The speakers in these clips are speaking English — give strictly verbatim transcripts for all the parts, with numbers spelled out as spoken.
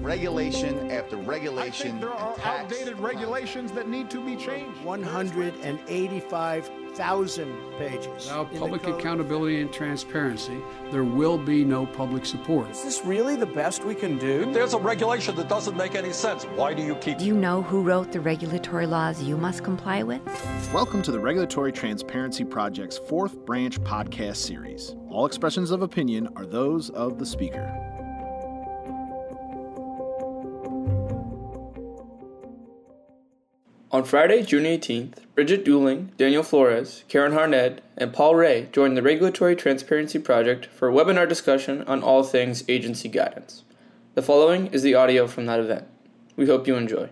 regulation after regulation. I think there are outdated regulations that need to be changed. one hundred eighty-five thousand pages. Without public accountability and transparency, there will be no public support. Is this really the best we can do? If there's a regulation that doesn't make any sense, why do you keep... Do you know who wrote the regulatory laws you must comply with? Welcome to the Regulatory Transparency Project's fourth branch podcast series. All expressions of opinion are those of the speaker. On Friday, June eighteenth, Bridget Dooling, Daniel Flores, Karen Harnett, and Paul Ray joined the Regulatory Transparency Project for a webinar discussion on all things agency guidance. The following is the audio from that event. We hope you enjoy.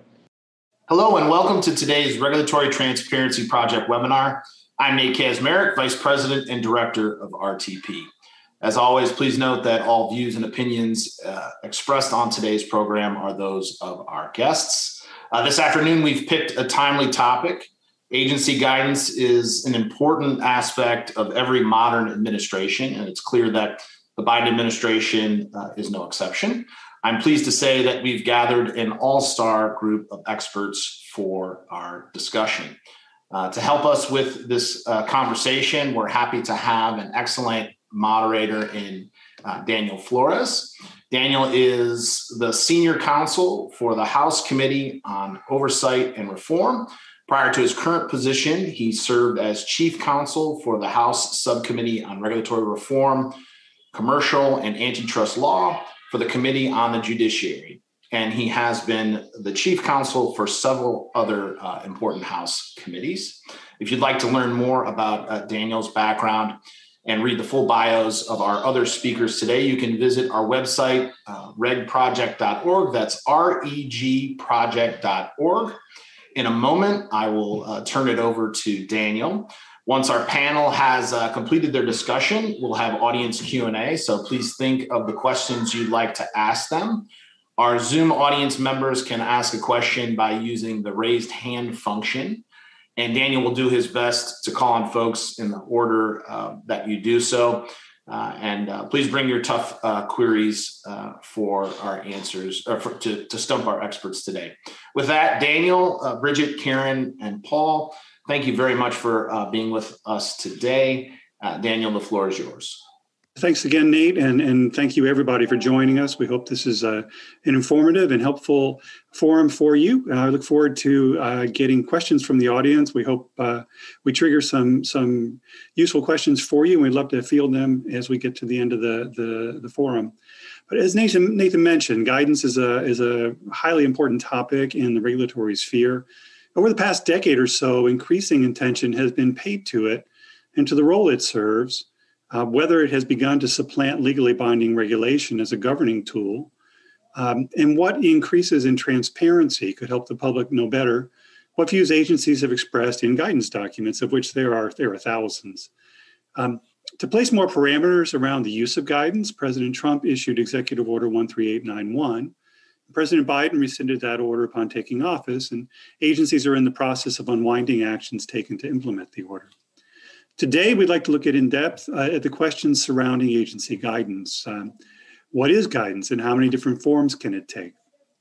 Hello and welcome to today's Regulatory Transparency Project webinar. I'm Nate Kazmarek, Vice President and Director of R T P. As always, please note that all views and opinions uh, expressed on today's program are those of our guests. Uh, this afternoon, we've picked a timely topic. Agency guidance is an important aspect of every modern administration, and it's clear that the Biden administration uh, is no exception. I'm pleased to say that we've gathered an all-star group of experts for our discussion. Uh, to help us with this uh, conversation, we're happy to have an excellent moderator in uh, Daniel Flores. Daniel is the senior counsel for the House Committee on Oversight and Reform. Prior to his current position, he served as chief counsel for the House Subcommittee on Regulatory Reform, Commercial and Antitrust Law for the Committee on the Judiciary. And he has been the chief counsel for several other uh, important House committees. If you'd like to learn more about uh, Daniel's background and read the full bios of our other speakers today, you can visit our website, uh, reg project dot org. That's R E G project dot org. In a moment, I will uh, turn it over to Daniel. Once our panel has uh, completed their discussion, we'll have audience Q and A, so please think of the questions you'd like to ask them. Our Zoom audience members can ask a question by using the raised hand function. And Daniel will do his best to call on folks in the order uh, that you do so. Uh, and uh, please bring your tough uh, queries uh, for our answers, or for, to, to stump our experts today. With that, Daniel, uh, Bridget, Karen, and Paul, thank you very much for uh, being with us today. Uh, Daniel, the floor is yours. Thanks again, Nate, and, and thank you everybody for joining us. We hope this is uh, an informative and helpful forum for you. Uh, I look forward to uh, getting questions from the audience. We hope uh, we trigger some some useful questions for you, and we'd love to field them as we get to the end of the, the, the forum. But as Nathan, Nathan mentioned, guidance is a, is a highly important topic in the regulatory sphere. Over the past decade or so, increasing attention has been paid to it and to the role it serves. Uh, whether it has begun to supplant legally binding regulation as a governing tool, um, and what increases in transparency could help the public know better what views agencies have expressed in guidance documents, of which there are there are thousands. Um, to place more parameters around the use of guidance, President Trump issued Executive Order one three eight nine one. President Biden rescinded that order upon taking office, and agencies are in the process of unwinding actions taken to implement the order. Today, we'd like to look at in depth uh, at the questions surrounding agency guidance. Um, what is guidance and how many different forms can it take?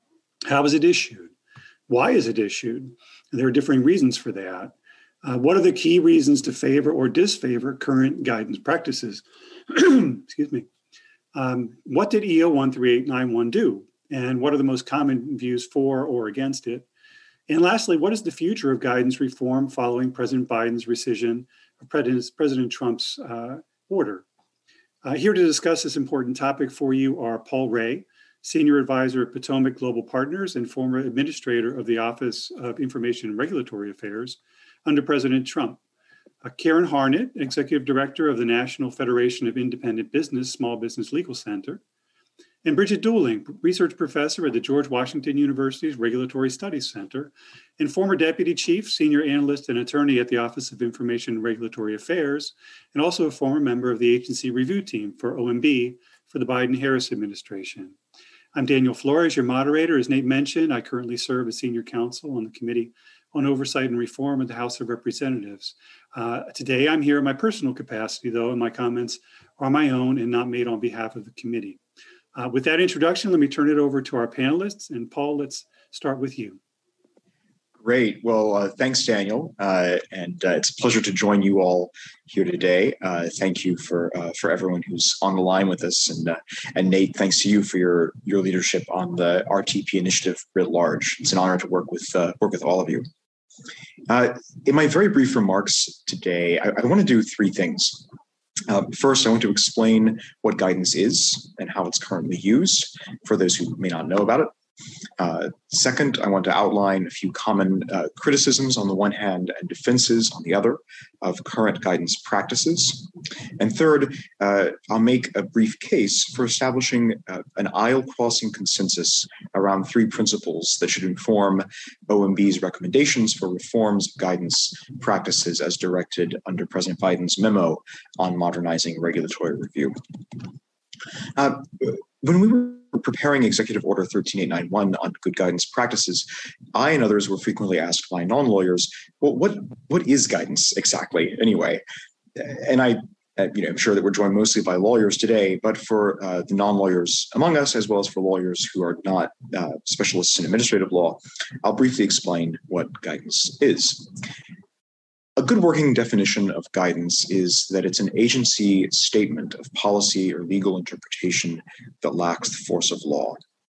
How is it issued? Why is it issued? And there are differing reasons for that. Uh, what are the key reasons to favor or disfavor current guidance practices? Excuse me. Um, what did E O one three eight nine one do? And what are the most common views for or against it? And lastly, what is the future of guidance reform following President Biden's rescission of President, President Trump's uh, order? Uh, here to discuss this important topic for you are Paul Ray, Senior Advisor at Potomac Global Partners and former Administrator of the Office of Information and Regulatory Affairs under President Trump. Uh, Karen Harnett, Executive Director of the National Federation of Independent Business Small Business Legal Center. And Bridget Dooling, Research Professor at the George Washington University's Regulatory Studies Center and former Deputy Chief, Senior Analyst and Attorney at the Office of Information and Regulatory Affairs, and also a former member of the agency review team for O M B for the Biden-Harris administration. I'm Daniel Flores, your moderator. As Nate mentioned, I currently serve as Senior Counsel on the Committee on Oversight and Reform of the House of Representatives. Uh, today, I'm here in my personal capacity, though, and my comments are my own and not made on behalf of the committee. Uh, with that introduction, let me turn it over to our panelists. And Paul, let's start with you. Great. Well, uh, thanks, Daniel. Uh, and uh, it's a pleasure to join you all here today. Uh, thank you for uh, for everyone who's on the line with us. And uh, and Nate, thanks to you for your your leadership on the R T P initiative writ large. It's an honor to work with uh, work with all of you. Uh, in my very brief remarks today, I, I want to do three things. Uh, first, I want to explain what guidance is and how it's currently used for those who may not know about it. Uh, second, I want to outline a few common uh, criticisms on the one hand and defenses on the other of current guidance practices. And third, uh, I'll make a brief case for establishing uh, an aisle-crossing consensus around three principles that should inform O M B's recommendations for reforms of guidance practices as directed under President Biden's memo on modernizing regulatory review. Uh, when we were preparing Executive Order thirteen eight ninety-one on good guidance practices, I and others were frequently asked by non-lawyers, well, what, what is guidance exactly anyway? And I, you know, I'm sure that we're joined mostly by lawyers today, but for uh, the non-lawyers among us, as well as for lawyers who are not uh, specialists in administrative law, I'll briefly explain what guidance is. A good working definition of guidance is that it's an agency statement of policy or legal interpretation that lacks the force of law.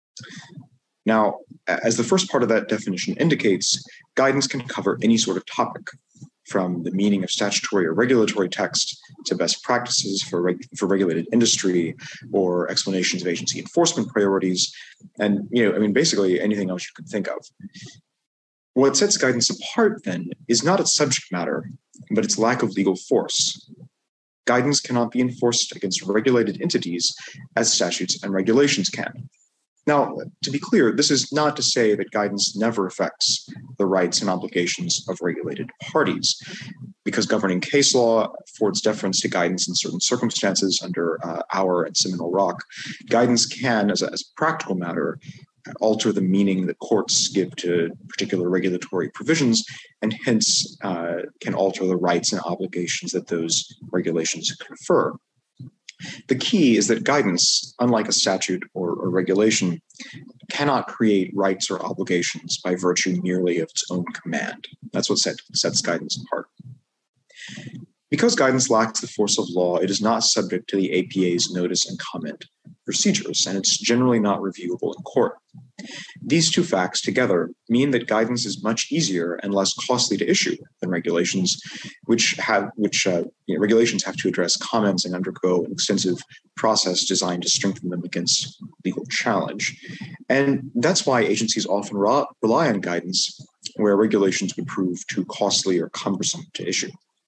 Now, as the first part of that definition indicates, guidance can cover any sort of topic, from the meaning of statutory or regulatory text to best practices for, reg- for regulated industry or explanations of agency enforcement priorities, and, you know, I mean, basically anything else you could think of. What sets guidance apart, then, is not its subject matter, but its lack of legal force. Guidance cannot be enforced against regulated entities as statutes and regulations can. Now, to be clear, this is not to say that guidance never affects the rights and obligations of regulated parties, because governing case law affords deference to guidance in certain circumstances under uh, Auer and Seminole Rock. Guidance can, as a, as a practical matter, alter the meaning that courts give to particular regulatory provisions, and hence uh, can alter the rights and obligations that those regulations confer. The key is that guidance, unlike a statute or, or regulation, cannot create rights or obligations by virtue merely of its own command. That's what set, sets guidance apart. Because guidance lacks the force of law, it is not subject to the A P A's notice and comment procedures, and it's generally not reviewable in court. These two facts together mean that guidance is much easier and less costly to issue than regulations, which have which uh, you know, regulations have to address comments and undergo an extensive process designed to strengthen them against legal challenge. And that's why agencies often ra- rely on guidance where regulations would prove too costly or cumbersome to issue.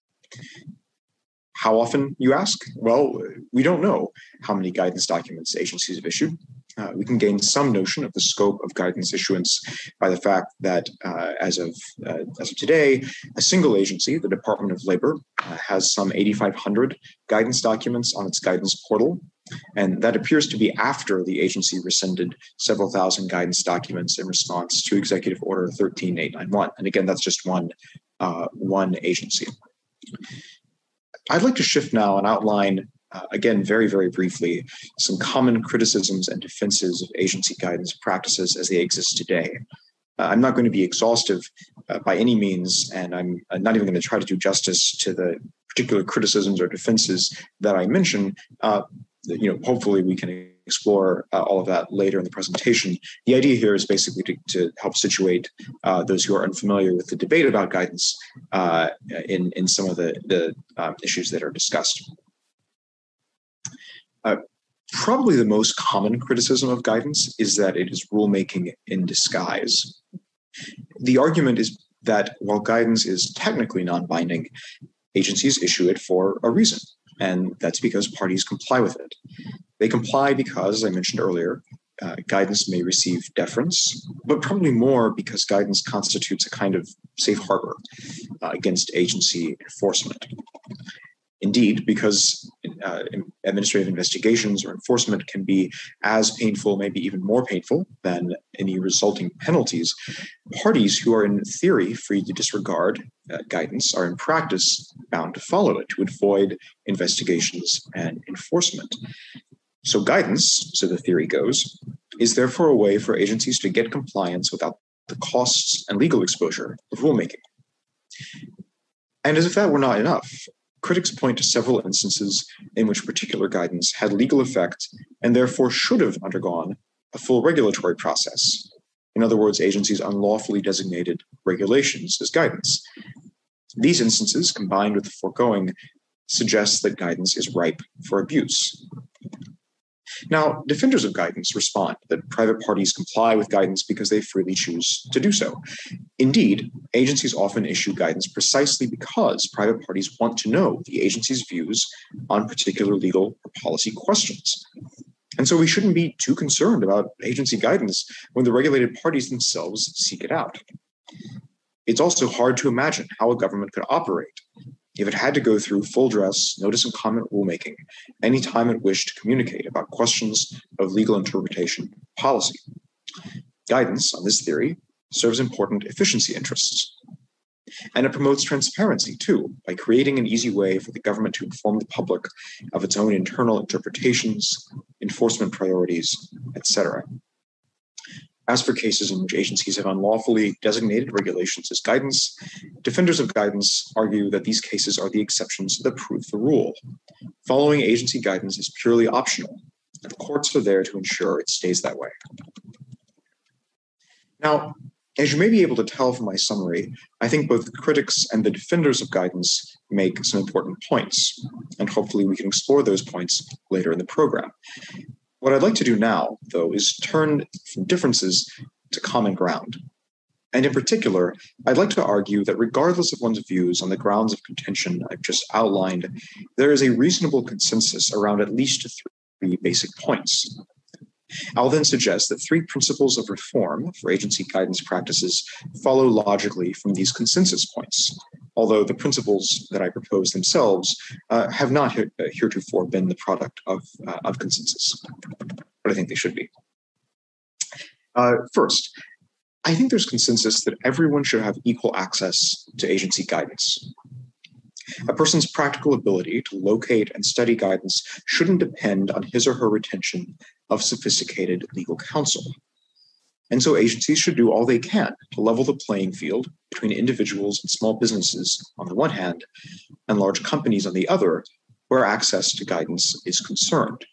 How often, you ask? Well, we don't know how many guidance documents agencies have issued. Uh, we can gain some notion of the scope of guidance issuance by the fact that uh, as of uh, as of today, a single agency, the Department of Labor, uh, has some eighty-five hundred guidance documents on its guidance portal. And that appears to be after the agency rescinded several thousand guidance documents in response to Executive Order thirteen eight ninety-one. And again, that's just one, uh, one agency. I'd like to shift now and outline, uh, again, very, very briefly, some common criticisms and defenses of agency guidance practices as they exist today. Uh, I'm not going to be exhaustive uh, by any means, and I'm not even going to try to do justice to the particular criticisms or defenses that I mention. Uh, you know, hopefully we can explore uh, all of that later in the presentation. The idea here is basically to, to help situate uh, those who are unfamiliar with the debate about guidance uh, in, in some of the, the um, issues that are discussed. Uh, probably the most common criticism of guidance is that it is rulemaking in disguise. The argument is that while guidance is technically non-binding, agencies issue it for a reason. And that's because parties comply with it. They comply because, as I mentioned earlier, uh, guidance may receive deference, but probably more because guidance constitutes a kind of safe harbor uh, against agency enforcement. Indeed, because uh, administrative investigations or enforcement can be as painful, maybe even more painful than any resulting penalties, parties who are in theory free to disregard uh, guidance are in practice bound to follow it to avoid investigations and enforcement. So guidance, so the theory goes, is therefore a way for agencies to get compliance without the costs and legal exposure of rulemaking. And as if that were not enough, critics point to several instances in which particular guidance had legal effect and therefore should have undergone a full regulatory process. In other words, agencies unlawfully designated regulations as guidance. These instances, combined with the foregoing, suggest that guidance is ripe for abuse. Now, defenders of guidance respond that private parties comply with guidance because they freely choose to do so. Indeed, agencies often issue guidance precisely because private parties want to know the agency's views on particular legal or policy questions. And so we shouldn't be too concerned about agency guidance when the regulated parties themselves seek it out. It's also hard to imagine how a government could operate if it had to go through full dress notice and comment rulemaking anytime it wished to communicate about questions of legal interpretation policy. Guidance on this theory serves important efficiency interests. And it promotes transparency too, by creating an easy way for the government to inform the public of its own internal interpretations, enforcement priorities, et cetera. As for cases in which agencies have unlawfully designated regulations as guidance, defenders of guidance argue that these cases are the exceptions that prove the rule. Following agency guidance is purely optional, and the courts are there to ensure it stays that way. Now, as you may be able to tell from my summary, I think both the critics and the defenders of guidance make some important points, and hopefully we can explore those points later in the program. What I'd like to do now, though, is turn from differences to common ground. And in particular, I'd like to argue that regardless of one's views on the grounds of contention I've just outlined, there is a reasonable consensus around at least three basic points. I'll then suggest that three principles of reform for agency guidance practices follow logically from these consensus points, although the principles that I propose themselves uh, have not he- heretofore been the product of, uh, of consensus, but I think they should be. Uh, first, I think there's consensus that everyone should have equal access to agency guidance. A person's practical ability to locate and study guidance shouldn't depend on his or her retention of sophisticated legal counsel. And so agencies should do all they can to level the playing field between individuals and small businesses on the one hand, and large companies on the other, where access to guidance is concerned.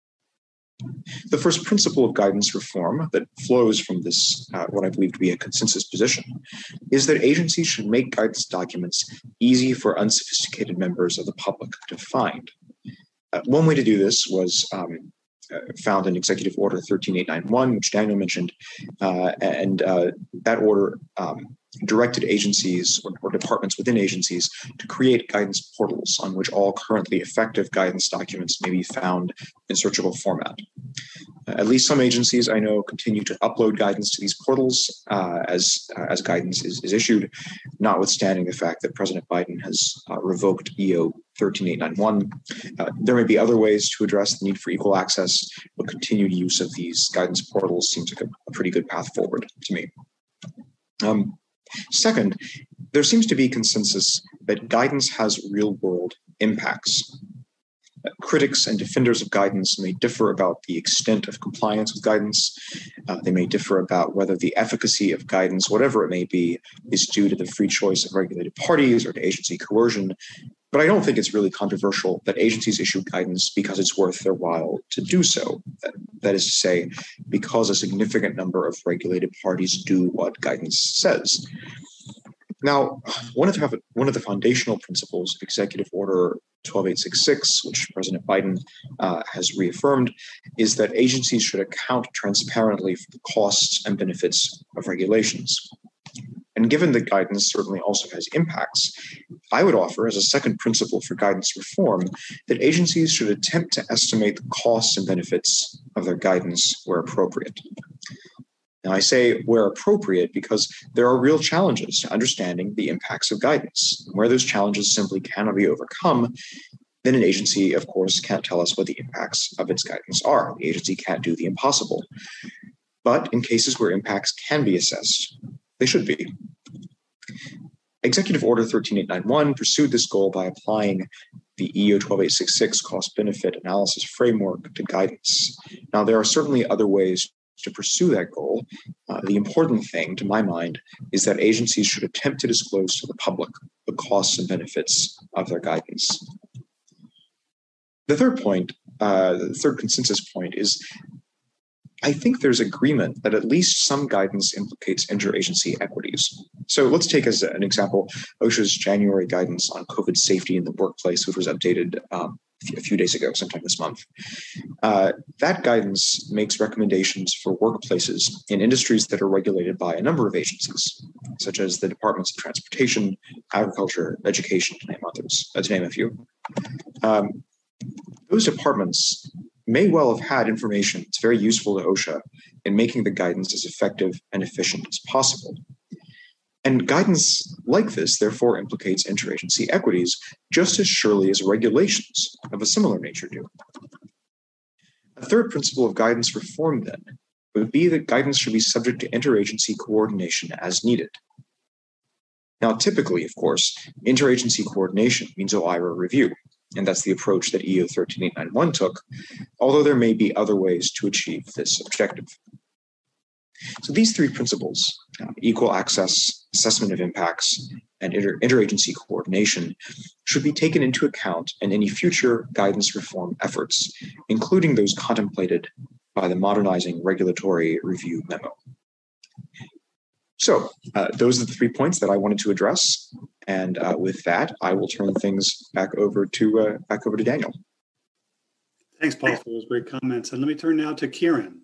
The first principle of guidance reform that flows from this, uh, what I believe to be a consensus position, is that agencies should make guidance documents easy for unsophisticated members of the public to find. Uh, one way to do this was um, uh, found in Executive Order thirteen eight ninety-one, which Daniel mentioned, uh, and uh, that order um, directed agencies or, or departments within agencies to create guidance portals on which all currently effective guidance documents may be found in searchable format. Uh, at least some agencies I know continue to upload guidance to these portals uh, as, uh, as guidance is, is issued, notwithstanding the fact that President Biden has uh, revoked E O thirteen eight ninety-one. Uh, there may be other ways to address the need for equal access, but continued use of these guidance portals seems like a, a pretty good path forward to me. Um, Second, there seems to be consensus that guidance has real-world impacts. Uh, critics and defenders of guidance may differ about the extent of compliance with guidance. Uh, they may differ about whether the efficacy of guidance, whatever it may be, is due to the free choice of regulated parties or to agency coercion. But I don't think it's really controversial that agencies issue guidance because it's worth their while to do so. That, that is to say, because a significant number of regulated parties do what guidance says. Now, one of the, one of the foundational principles of Executive Order twelve eight sixty-six, which President Biden uh, has reaffirmed, is that agencies should account transparently for the costs and benefits of regulations. And given that guidance certainly also has impacts, I would offer as a second principle for guidance reform that agencies should attempt to estimate the costs and benefits of their guidance where appropriate. Now, I say where appropriate because there are real challenges to understanding the impacts of guidance. Where those challenges simply cannot be overcome, then an agency, of course, can't tell us what the impacts of its guidance are. The agency can't do the impossible. But in cases where impacts can be assessed, they should be. Executive Order thirteen eight ninety-one pursued this goal by applying the E O twelve eight sixty-six cost-benefit analysis framework to guidance. Now, there are certainly other ways to pursue that goal. Uh, the important thing, to my mind, is that agencies should attempt to disclose to the public the costs and benefits of their guidance. The third point, uh, the third consensus point is, I think there's agreement that at least some guidance implicates interagency equities. So let's take as an example OSHA's January guidance on COVID safety in the workplace, which was updated um, a few days ago, sometime this month. Uh, that guidance makes recommendations for workplaces in industries that are regulated by a number of agencies, such as the Departments of Transportation, Agriculture, Education, to name others, uh, to name a few. Um, those departments may well have had information that's very useful to OSHA in making the guidance as effective and efficient as possible. And guidance like this, therefore, implicates interagency equities just as surely as regulations of a similar nature do. A third principle of guidance reform, then, would be that guidance should be subject to interagency coordination as needed. Now, typically, of course, interagency coordination means O I R A review, and that's the approach that E O one three eight nine one took, although there may be other ways to achieve this objective. So these three principles, uh, equal access, assessment of impacts, and inter- interagency coordination, should be taken into account in any future guidance reform efforts, including those contemplated by the Modernizing Regulatory Review Memo. So uh, those are the three points that I wanted to address. And uh, with that, I will turn things back over to uh, back over to Daniel. Thanks, Paul, for those great comments. And let me turn now to Kieran.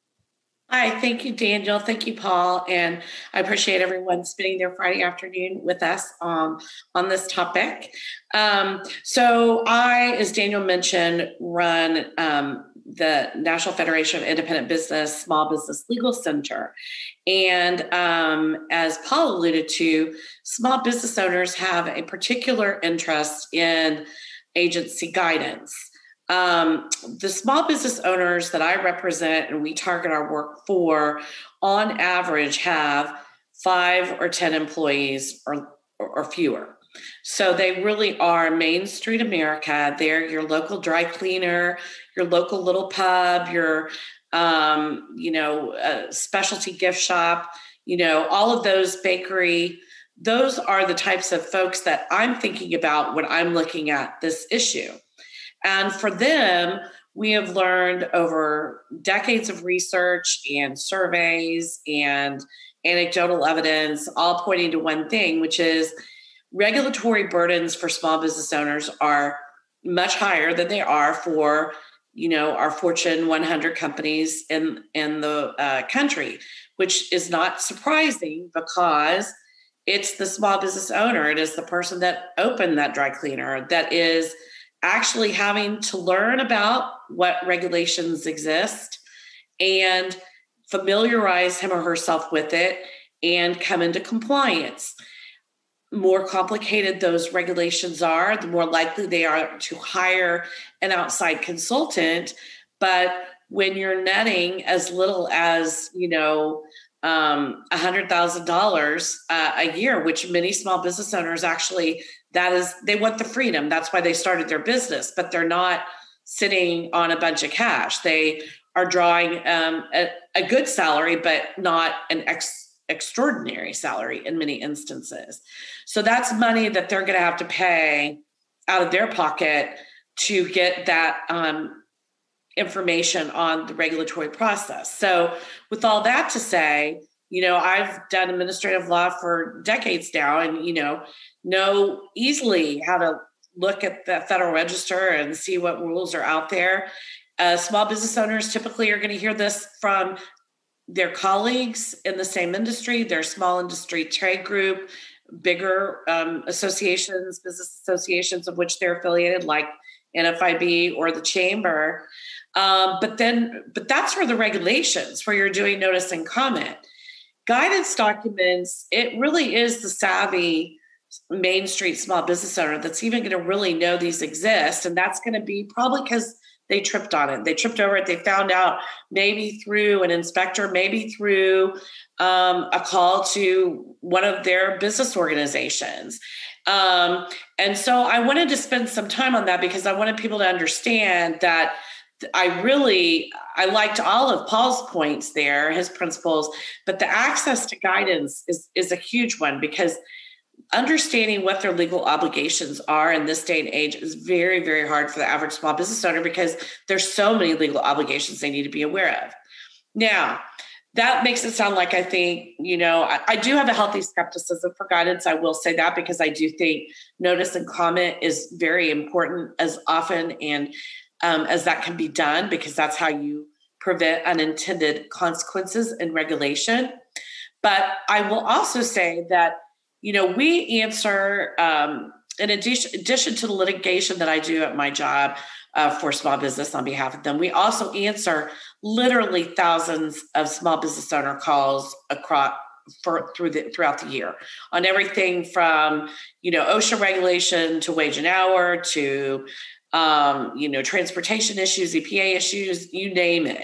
Hi, thank you, Daniel. Thank you, Paul. And I appreciate everyone spending their Friday afternoon with us um, on this topic. Um, so I, as Daniel mentioned, run um, the National Federation of Independent Business Small Business Legal Center. And um, as Paul alluded to, small business owners have a particular interest in agency guidance. Um, the small business owners that I represent and we target our work for, on average, have five or ten employees or, or fewer. So they really are Main Street America. They're your local dry cleaner, your local little pub, your, um, you know, uh, specialty gift shop, you know, all of those, bakery. Those are the types of folks that I'm thinking about when I'm looking at this issue. And for them, we have learned over decades of research and surveys and anecdotal evidence, all pointing to one thing, which is regulatory burdens for small business owners are much higher than they are for, you know, our Fortune one hundred companies in, in the uh, country, which is not surprising because it's the small business owner. It is the person that opened that dry cleaner that is actually having to learn about what regulations exist and familiarize him or herself with it and come into compliance. More complicated those regulations are, the more likely they are to hire an outside consultant. But when you're netting as little as, you know, um, one hundred thousand dollars uh, a year, which many small business owners actually, that is, they want the freedom. That's why they started their business, but they're not sitting on a bunch of cash. They are drawing um, a, a good salary, but not an ex, extraordinary salary in many instances. So that's money that they're going to have to pay out of their pocket to get that um, information on the regulatory process. So with all that to say, you know, I've done administrative law for decades now and, you know, know easily how to look at the Federal Register and see what rules are out there. Uh, small business owners typically are going to hear this from their colleagues in the same industry, their small industry trade group, bigger um, associations, business associations of which they're affiliated, like N F I B or the Chamber. Um, but then, but that's for the regulations where you're doing notice and comment. Guidance documents, it really is the savvy Main Street small business owner that's even going to really know these exist. And that's going to be probably because they tripped on it. They tripped over it. They found out maybe through an inspector, maybe through um, a call to one of their business organizations. Um, and so I wanted to spend some time on that because I wanted people to understand that I really, I liked all of Paul's points there, his principles, but the access to guidance is, is a huge one because understanding what their legal obligations are in this day and age is very, very hard for the average small business owner because there's so many legal obligations they need to be aware of. Now, that makes it sound like I think, you know, I, I do have a healthy skepticism for guidance. I will say that because I do think notice and comment is very important as often and um, as that can be done, because that's how you prevent unintended consequences in regulation. But I will also say that, you know, we answer, um, in addition, addition to the litigation that I do at my job uh, for small business on behalf of them, we also answer literally thousands of small business owner calls across for through the throughout the year on everything from, you know, OSHA regulation to wage and hour to, um, you know, transportation issues, E P A issues, you name it.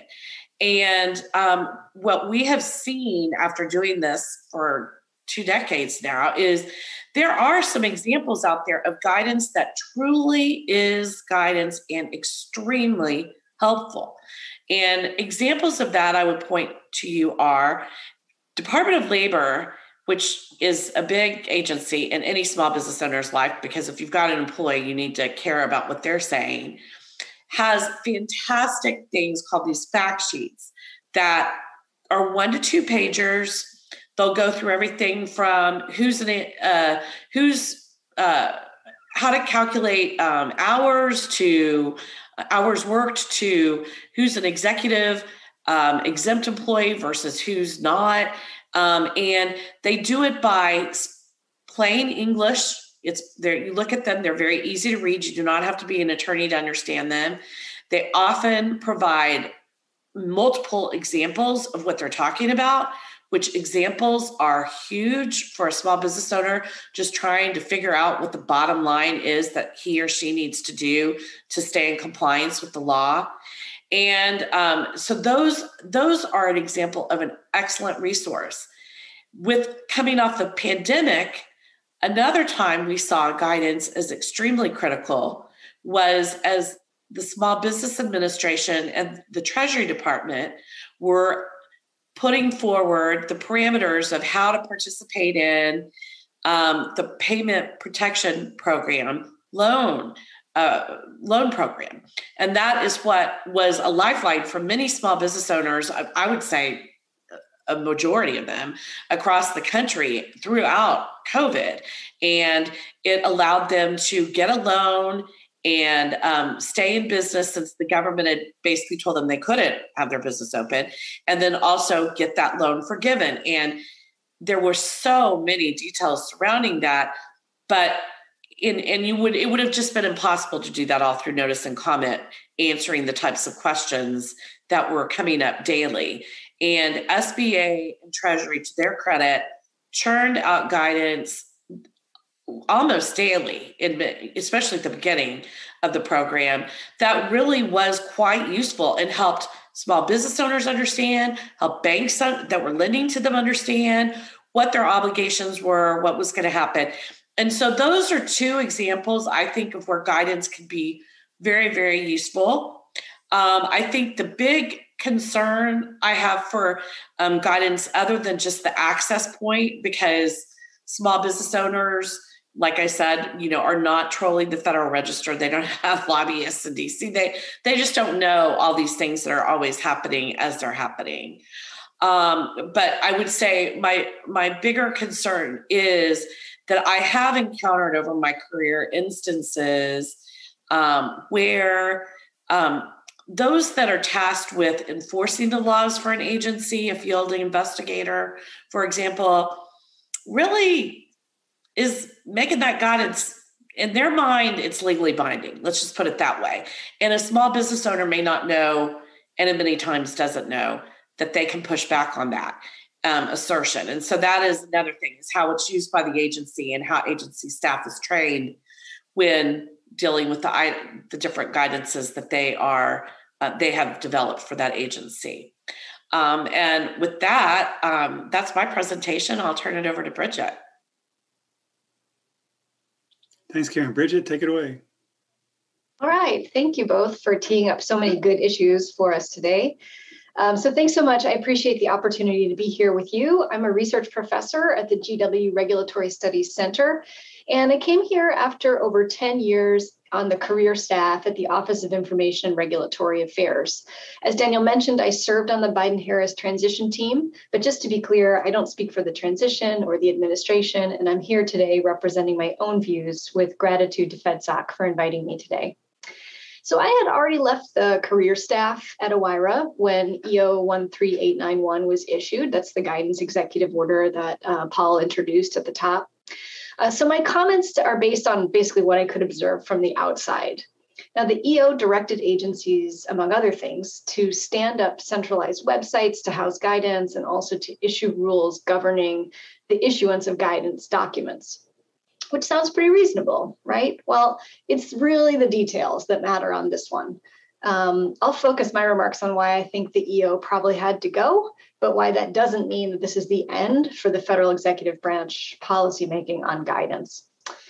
And um, what we have seen after doing this for two decades now is there are some examples out there of guidance that truly is guidance and extremely helpful. And examples of that I would point to you are Department of Labor, which is a big agency in any small business owner's life, because if you've got an employee, you need to care about what they're saying, has fantastic things called these fact sheets that are one to two pagers. They'll go through everything from who's an, uh, who's uh, how to calculate um, hours to hours worked to who's an executive um, exempt employee versus who's not. Um, and they do it by plain English. It's there. You look at them, they're very easy to read. You do not have to be an attorney to understand them. They often provide multiple examples of what they're talking about, which examples are huge for a small business owner just trying to figure out what the bottom line is that he or she needs to do to stay in compliance with the law. And um, so those, those are an example of an excellent resource. With coming off the pandemic, another time we saw guidance as extremely critical was as the Small Business Administration and the Treasury Department were putting forward the parameters of how to participate in um, the Payment Protection Program loan uh, loan program. And that is what was a lifeline for many small business owners, I, I would say a majority of them across the country throughout COVID. And it allowed them to get a loan and um, stay in business since the government had basically told them they couldn't have their business open, and then also get that loan forgiven. And there were so many details surrounding that, but in, and you would it would have just been impossible to do that all through notice and comment, answering the types of questions that were coming up daily. And S B A and Treasury, to their credit, churned out guidance almost daily, especially at the beginning of the program, that really was quite useful and helped small business owners understand, helped banks that were lending to them understand what their obligations were, what was going to happen. And so those are two examples, I think, of where guidance can be very, very useful. Um, I think the big concern I have for um, guidance, other than just the access point, because small business owners, like I said, you know, are not trolling the Federal Register. They don't have lobbyists in D C. They they just don't know all these things that are always happening as they're happening. Um, but I would say my my bigger concern is that I have encountered over my career instances um, where um, those that are tasked with enforcing the laws for an agency, a field investigator, for example, really is making that guidance, in their mind, it's legally binding. Let's just put it that way. And a small business owner may not know, and many times doesn't know, that they can push back on that um, assertion. And so that is another thing, is how it's used by the agency and how agency staff is trained when dealing with the, the different guidances that they are uh, they have developed for that agency. Um, and with that, um, that's my presentation. I'll turn it over to Bridget. Thanks, Karen. Bridget, take it away. All right. Thank you both for teeing up so many good issues for us today. Um, so thanks so much. I appreciate the opportunity to be here with you. I'm a research professor at the G W Regulatory Studies Center, and I came here after over ten years on the career staff at the Office of Information and Regulatory Affairs. As Daniel mentioned, I served on the Biden-Harris transition team, but just to be clear, I don't speak for the transition or the administration, and I'm here today representing my own views with gratitude to FedSoc for inviting me today. So I had already left the career staff at OIRA when E O one three eight nine one was issued. That's the guidance executive order that uh, Paul introduced at the top. Uh, so my comments are based on basically what I could observe from the outside. Now, the E O directed agencies, among other things, to stand up centralized websites to house guidance and also to issue rules governing the issuance of guidance documents, which sounds pretty reasonable, right? Well, it's really the details that matter on this one. Um, I'll focus my remarks on why I think the E O probably had to go, but why that doesn't mean that this is the end for the federal executive branch policymaking on guidance.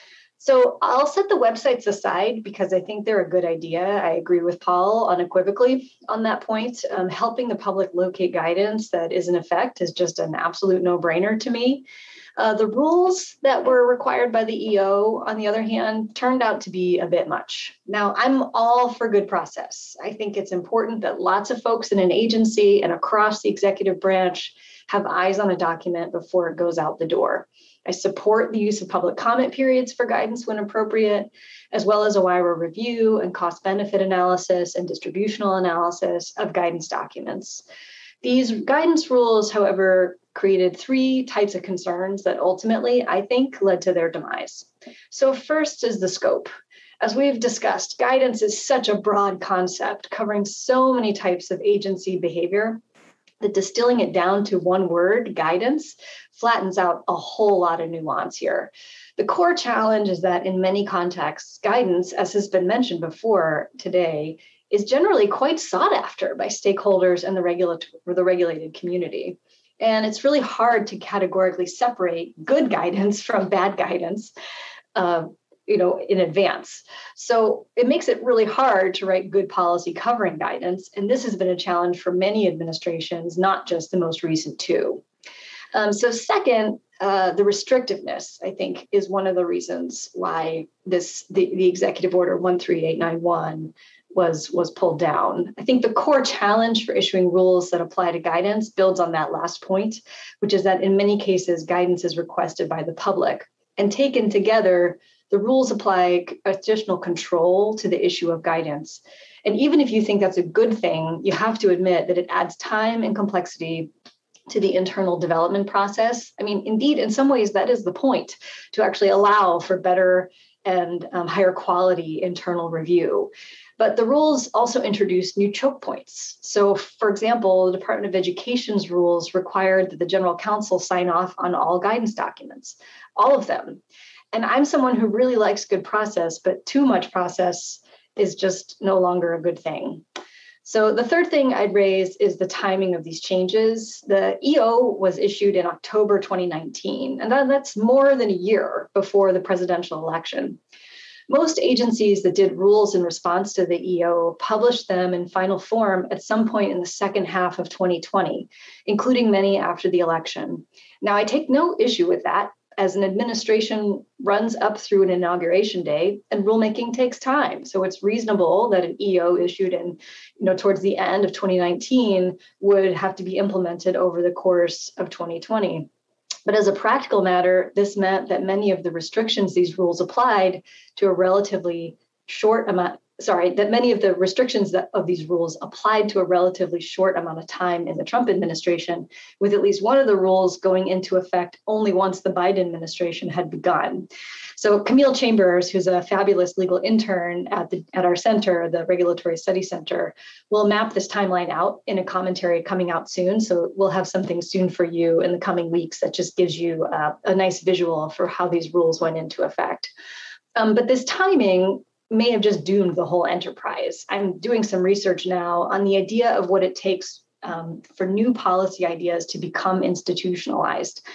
So I'll set the websites aside because I think they're a good idea. I agree with Paul unequivocally on that point. Um, helping the public locate guidance that is in effect is just an absolute no-brainer to me. Uh, the rules that were required by the E O, on the other hand, turned out to be a bit much. Now, I'm all for good process. I think it's important that lots of folks in an agency and across the executive branch have eyes on a document before it goes out the door. I support the use of public comment periods for guidance when appropriate, as well as OIRA review and cost-benefit analysis and distributional analysis of guidance documents. These guidance rules, however, created three types of concerns that ultimately, I think, led to their demise. So first is the scope. As we've discussed, guidance is such a broad concept covering so many types of agency behavior that distilling it down to one word, guidance, flattens out a whole lot of nuance here. The core challenge is that in many contexts, guidance, as has been mentioned before today, is generally quite sought after by stakeholders and the, regula- the regulated community. And it's really hard to categorically separate good guidance from bad guidance, uh, you know, in advance. So it makes it really hard to write good policy covering guidance. And this has been a challenge for many administrations, not just the most recent two. Um, so second, uh, the restrictiveness, I think, is one of the reasons why this the, the executive order one three eight nine one was, was pulled down. I think the core challenge for issuing rules that apply to guidance builds on that last point, which is that in many cases, guidance is requested by the public. And taken together, the rules apply additional control to the issue of guidance. And even if you think that's a good thing, you have to admit that it adds time and complexity to the internal development process. I mean, indeed, in some ways, that is the point, to actually allow for better and um, higher quality internal review. But the rules also introduced new choke points. So, for example, the Department of Education's rules required that the General Counsel sign off on all guidance documents, all of them. And I'm someone who really likes good process, but too much process is just no longer a good thing. So the third thing I'd raise is the timing of these changes. The E O was issued in October twenty nineteen, and that's more than a year before the presidential election. Most agencies that did rules in response to the E O published them in final form at some point in the second half of twenty twenty, including many after the election. Now, I take no issue with that, as an administration runs up through an inauguration day and rulemaking takes time. So it's reasonable that an E O issued in, you know, towards the end of twenty nineteen would have to be implemented over the course of twenty twenty. But as a practical matter, this meant that many of the restrictions these rules applied to a relatively short amount, sorry, that many of the restrictions that, of these rules applied to a relatively short amount of time in the Trump administration, with at least one of the rules going into effect only once the Biden administration had begun. So Camille Chambers, who's a fabulous legal intern at the at our center, the Regulatory Studies Center, will map this timeline out in a commentary coming out soon. So we'll have something soon for you in the coming weeks that just gives you uh, a nice visual for how these rules went into effect. Um, but this timing may have just doomed the whole enterprise. I'm doing some research now on the idea of what it takes um, for new policy ideas to become institutionalized.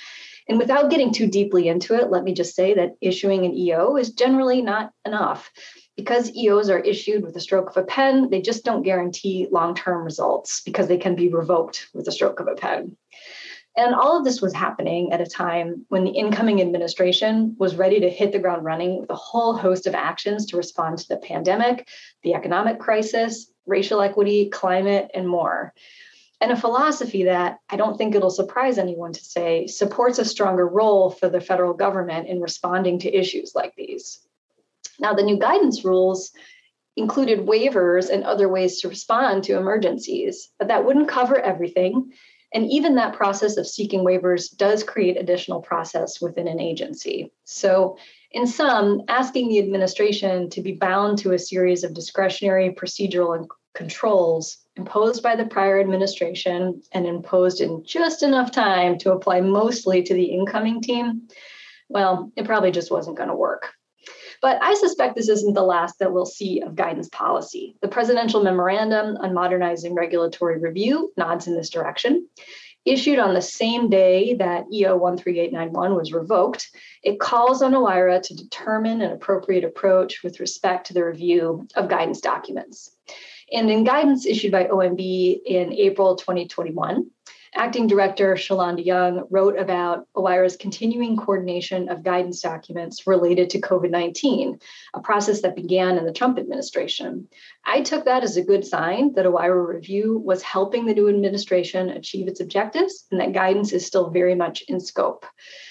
And without getting too deeply into it, let me just say that issuing an E O is generally not enough. Because E Os are issued with a stroke of a pen, they just don't guarantee long-term results because they can be revoked with a stroke of a pen. And all of this was happening at a time when the incoming administration was ready to hit the ground running with a whole host of actions to respond to the pandemic, the economic crisis, racial equity, climate, and more. And a philosophy that, I don't think it'll surprise anyone to say, supports a stronger role for the federal government in responding to issues like these. Now, the new guidance rules included waivers and other ways to respond to emergencies, but that wouldn't cover everything. And even that process of seeking waivers does create additional process within an agency. So in sum, asking the administration to be bound to a series of discretionary procedural and controls imposed by the prior administration and imposed in just enough time to apply mostly to the incoming team, well, it probably just wasn't going to work. But I suspect this isn't the last that we'll see of guidance policy. The presidential memorandum on modernizing regulatory review nods in this direction. Issued on the same day that E O one three eight nine one was revoked, it calls on OIRA to determine an appropriate approach with respect to the review of guidance documents. And in guidance issued by O M B in April twenty twenty-one, Acting Director Shalonda Young wrote about OIRA's continuing coordination of guidance documents related to COVID nineteen, a process that began in the Trump administration. I took that as a good sign that OIRA review was helping the new administration achieve its objectives and that guidance is still very much in scope.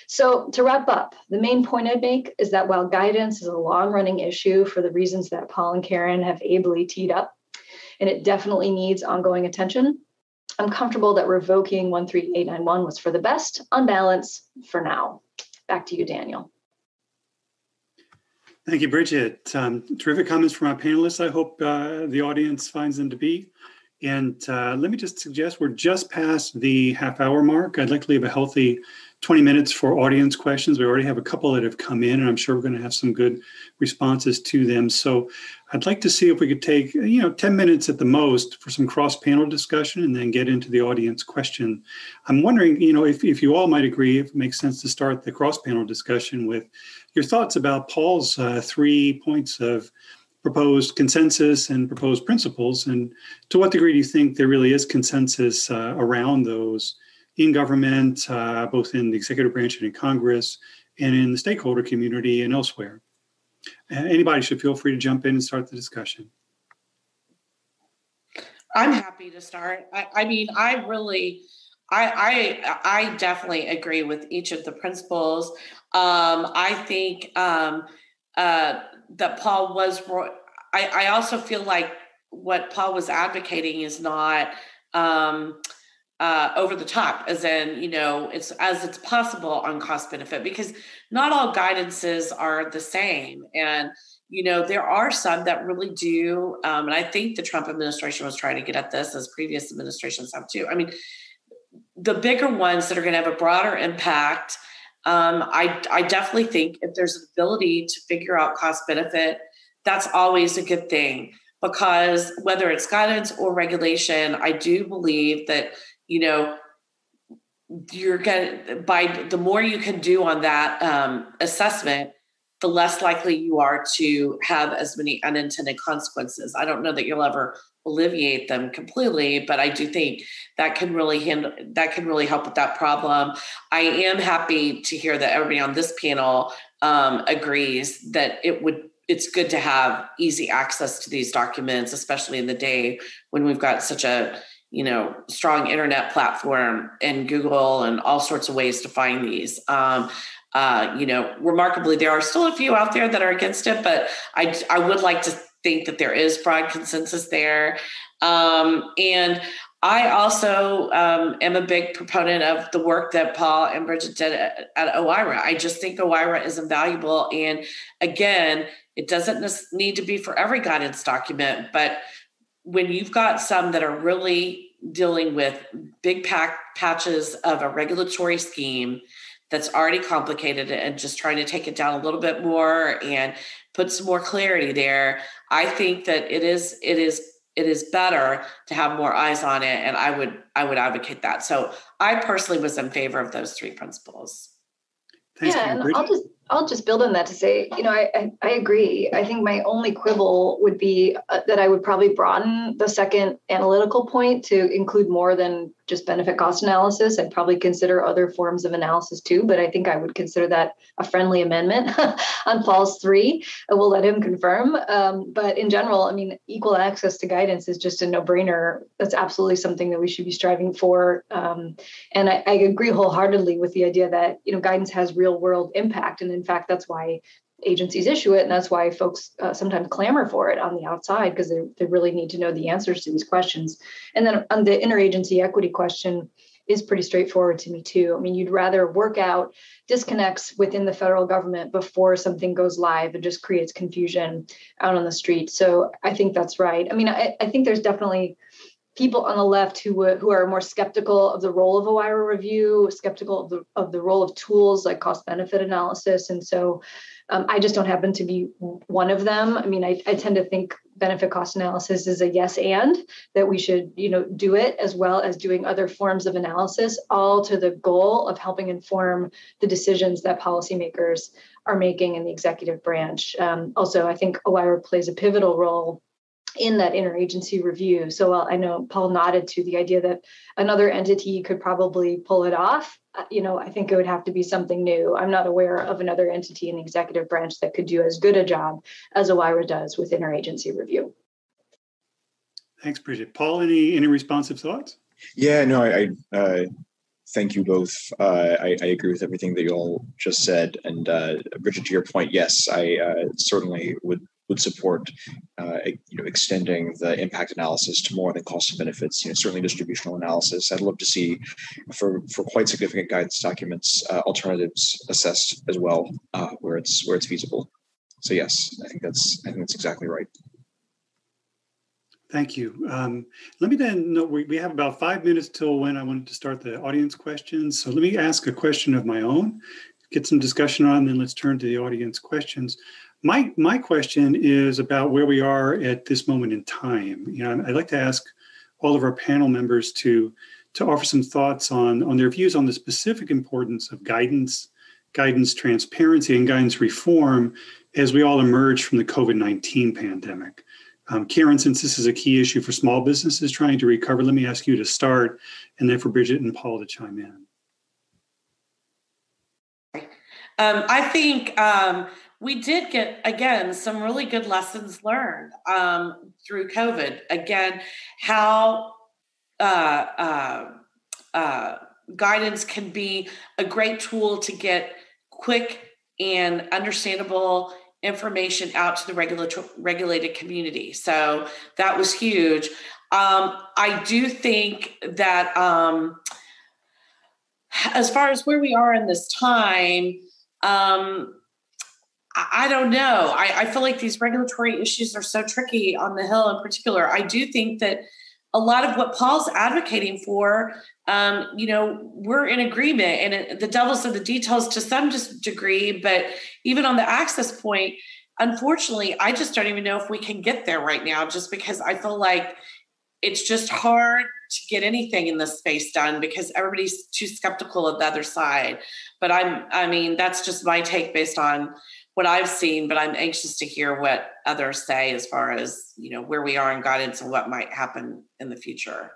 So to wrap up, the main point I'd make is that while guidance is a long-running issue for the reasons that Paul and Karen have ably teed up, and it definitely needs ongoing attention, I'm comfortable that revoking one three eight nine one was for the best on balance for now. Back to you, Daniel. Thank you, Bridget. Um, terrific comments from our panelists. I hope uh, the audience finds them to be. And uh, let me just suggest we're just past the half hour mark. I'd like to leave a healthy twenty minutes for audience questions. We already have a couple that have come in, and I'm sure we're going to have some good responses to them. So I'd like to see if we could take, you know, ten minutes at the most for some cross-panel discussion and then get into the audience question. I'm wondering, you know, if, if you all might agree, if it makes sense to start the cross-panel discussion with your thoughts about Paul's uh, three points of proposed consensus and proposed principles, and to what degree do you think there really is consensus uh, around those in government, uh, both in the executive branch and in Congress, and in the stakeholder community and elsewhere? Uh, anybody should feel free to jump in and start the discussion. I'm happy to start. I, I mean, I really, I, I, I definitely agree with each of the principles. Um, I think um, uh, that Paul was, I, I also feel like what Paul was advocating is not um, uh, over the top, as in, you know, it's as it's possible on cost benefit, because not all guidances are the same. And, you know, there are some that really do. Um, and I think the Trump administration was trying to get at this, as previous administrations have too. I mean, the bigger ones that are going to have a broader impact, um, I, I definitely think if there's an ability to figure out cost benefit, that's always a good thing, because whether it's guidance or regulation, I do believe that, you know, you're going to, by the more you can do on that um, assessment, the less likely you are to have as many unintended consequences. I don't know that you'll ever alleviate them completely, but I do think that can really handle, that can really help with that problem. I am happy to hear that everybody on this panel um, agrees that it would, it's good to have easy access to these documents, especially in the day when we've got such a, you know, strong internet platform and Google and all sorts of ways to find these. Um, uh, you know, remarkably, there are still a few out there that are against it, but I, I would like to think that there is broad consensus there. Um, and I also um, am a big proponent of the work that Paul and Bridget did at, at OIRA. I just think OIRA is invaluable. And again, it doesn't need to be for every guidance document, but when you've got some that are really dealing with big pack patches of a regulatory scheme that's already complicated and just trying to take it down a little bit more and put some more clarity there, I think that it is it is it is better to have more eyes on it, and I would I would advocate that. So I personally was in favor of those three principles. Thanks, yeah, and I'll just I'll just build on that to say, you know, I, I, I agree. I think my only quibble would be uh, that I would probably broaden the second analytical point to include more than just benefit cost analysis. I'd probably consider other forms of analysis too, but I think I would consider that a friendly amendment on Paul's three. I will let him confirm. Um, but in general, I mean, equal access to guidance is just a no-brainer. That's absolutely something that we should be striving for. Um, and I, I agree wholeheartedly with the idea that, you know, guidance has real-world impact. And in fact, that's why agencies issue it. And that's why folks uh, sometimes clamor for it on the outside, because they, they really need to know the answers to these questions. And then on the interagency equity question is pretty straightforward to me too. I mean, you'd rather work out disconnects within the federal government before something goes live and just creates confusion out on the street. So I think that's right. I mean, I, I think there's definitely people on the left who who are more skeptical of the role of OIRA review, skeptical of the of the role of tools like cost benefit analysis. And so um, I just don't happen to be one of them. I mean, I, I tend to think benefit cost analysis is a yes and, that we should, you know, do it as well as doing other forms of analysis, all to the goal of helping inform the decisions that policymakers are making in the executive branch. Um, also, I think OIRA plays a pivotal role in that interagency review. So while I know Paul nodded to the idea that another entity could probably pull it off, you know, I think it would have to be something new. I'm not aware of another entity in the executive branch that could do as good a job as OIRA does with interagency review. Thanks, Bridget. Paul, any any responsive thoughts? Yeah, no, I, I uh, thank you both. Uh, I, I agree with everything that you all just said. And uh, Bridget, to your point, yes, I uh, certainly would would support uh, you know, extending the impact analysis to more than cost and benefits, you know, certainly distributional analysis. I'd love to see for, for quite significant guidance documents, uh, alternatives assessed as well, uh, where it's where it's feasible. So yes, I think that's I think that's exactly right. Thank you. Um, let me then, no, we, we have about five minutes till when I wanted to start the audience questions. So let me ask a question of my own, get some discussion on, then let's turn to the audience questions. My my question is about where we are at this moment in time. You know, I'd like to ask all of our panel members to to offer some thoughts on, on their views on the specific importance of guidance, guidance transparency, and guidance reform as we all emerge from the COVID nineteen pandemic. Um, Karen, since this is a key issue for small businesses trying to recover, let me ask you to start, and then for Bridget and Paul to chime in. Um, I think um, we did get, again, some really good lessons learned um, through COVID. Again, how uh, uh, uh, guidance can be a great tool to get quick and understandable information out to the regulator- regulated community. So that was huge. Um, I do think that um, as far as where we are in this time, um, I, I don't know. I, I feel like these regulatory issues are so tricky on the Hill in particular. I do think that a lot of what Paul's advocating for, um, you know, we're in agreement, and it, the devil's in the details to some degree, but even on the access point, unfortunately, I just don't even know if we can get there right now, just because I feel like it's just hard to get anything in this space done because everybody's too skeptical of the other side. But I'm, I mean, that's just my take based on what I've seen, but I'm anxious to hear what others say as far as, you know, where we are in guidance and what might happen in the future.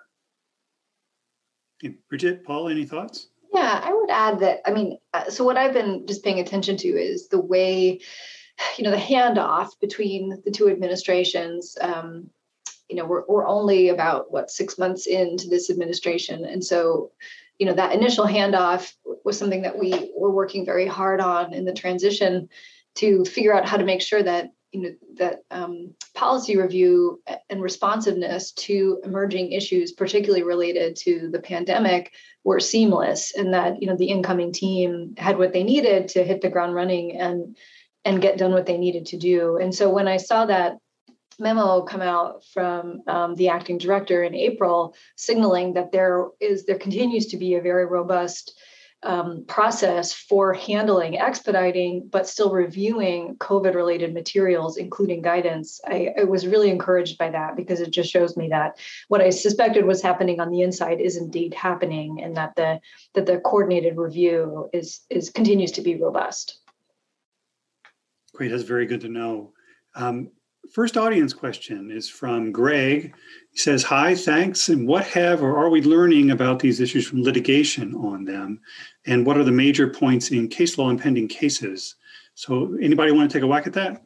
Okay. Bridget, Paul, any thoughts? Yeah, I would add that, I mean, uh, so what I've been just paying attention to is the way, you know, the handoff between the two administrations. Um, you know, we're, we're only about, what, six months into this administration. And so, you know, that initial handoff was something that we were working very hard on in the transition to figure out how to make sure that, you know, that um, policy review and responsiveness to emerging issues, particularly related to the pandemic, were seamless, and that, you know, the incoming team had what they needed to hit the ground running and and get done what they needed to do. And so when I saw that memo come out from um, the acting director in April, signaling that there is there continues to be a very robust um, process for handling, expediting, but still reviewing COVID-related materials, including guidance. I, I was really encouraged by that because it just shows me that what I suspected was happening on the inside is indeed happening, and that the that the coordinated review is is continues to be robust. Great, that's very good to know. Um, first audience question is from Greg. He says, hi, thanks. And what have or are we learning about these issues from litigation on them? And what are the major points in case law and pending cases? So anybody want to take a whack at that?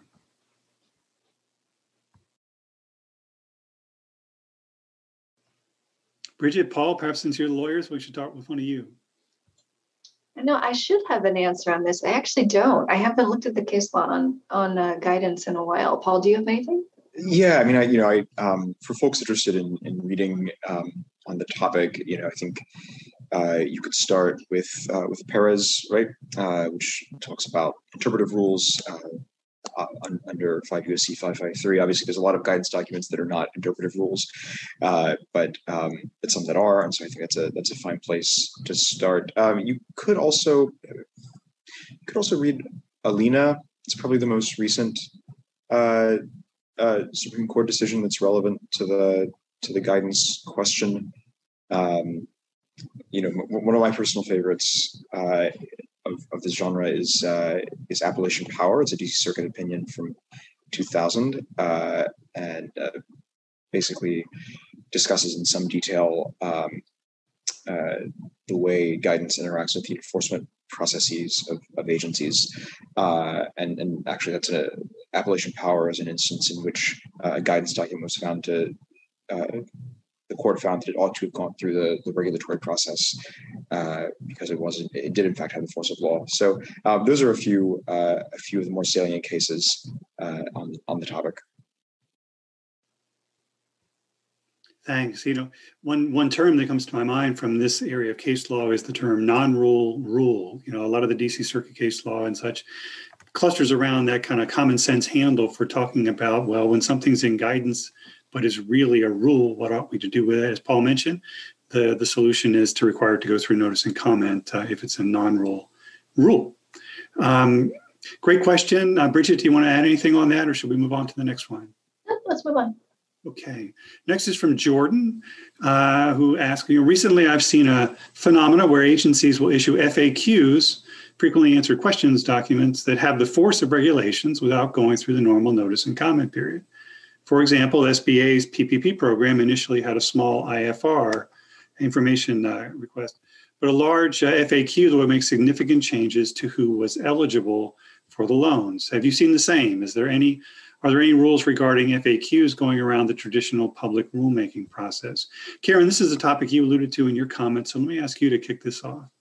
Bridget, Paul, perhaps since you're the lawyers, we should start with one of you. No, I should have an answer on this. I actually don't. I haven't looked at the case law on on uh, guidance in a while. Paul, do you have anything? Yeah, I mean, I, you know, I um, for folks interested in in reading um, on the topic, you know, I think uh, you could start with uh, with Perez, right, uh, which talks about interpretive rules uh, uh, under five U S C five fifty-three. Obviously, there's a lot of guidance documents that are not interpretive rules, uh, but um, but some that are, and so I think that's a that's a fine place to start. Um, you could also you could also read Alina. It's probably the most recent uh, uh, Supreme Court decision that's relevant to the to the guidance question. Um, you know, m- one of my personal favorites uh, of, of this genre is uh, is Appalachian Power. It's a D C Circuit opinion from two thousand, uh, and uh, basically discusses in some detail um, uh, the way guidance interacts with the enforcement processes of, of agencies. Uh, and, and actually, that's a Appalachian Power is an instance in which uh, a guidance document was found to uh, the court found that it ought to have gone through the, the regulatory process uh, because it wasn't. It did in fact have the force of law. So uh, those are a few uh, a few of the more salient cases uh, on on the topic. Thanks. You know, one one term that comes to my mind from this area of case law is the term non-rule rule. You know, a lot of the D C Circuit case law and such clusters around that kind of common sense handle for talking about, well, when something's in guidance but is really a rule, what ought we to do with it? As Paul mentioned, the, the solution is to require it to go through notice and comment uh, if it's a non-rule rule. Um, great question. Uh, Bridget, do you want to add anything on that, or should we move on to the next one? Let's move on. Okay. Next is from Jordan, uh, who asked, you know, recently I've seen a phenomena where agencies will issue F A Qs, frequently answered questions documents, that have the force of regulations without going through the normal notice and comment period. For example, S B A's P P P program initially had a small I F R, information uh, request, but a large uh, F A Q that would make significant changes to who was eligible for the loans. Have you seen the same? Is there any, are there any rules regarding F A Qs going around the traditional public rulemaking process? Karen, this is a topic you alluded to in your comments, so let me ask you to kick this off.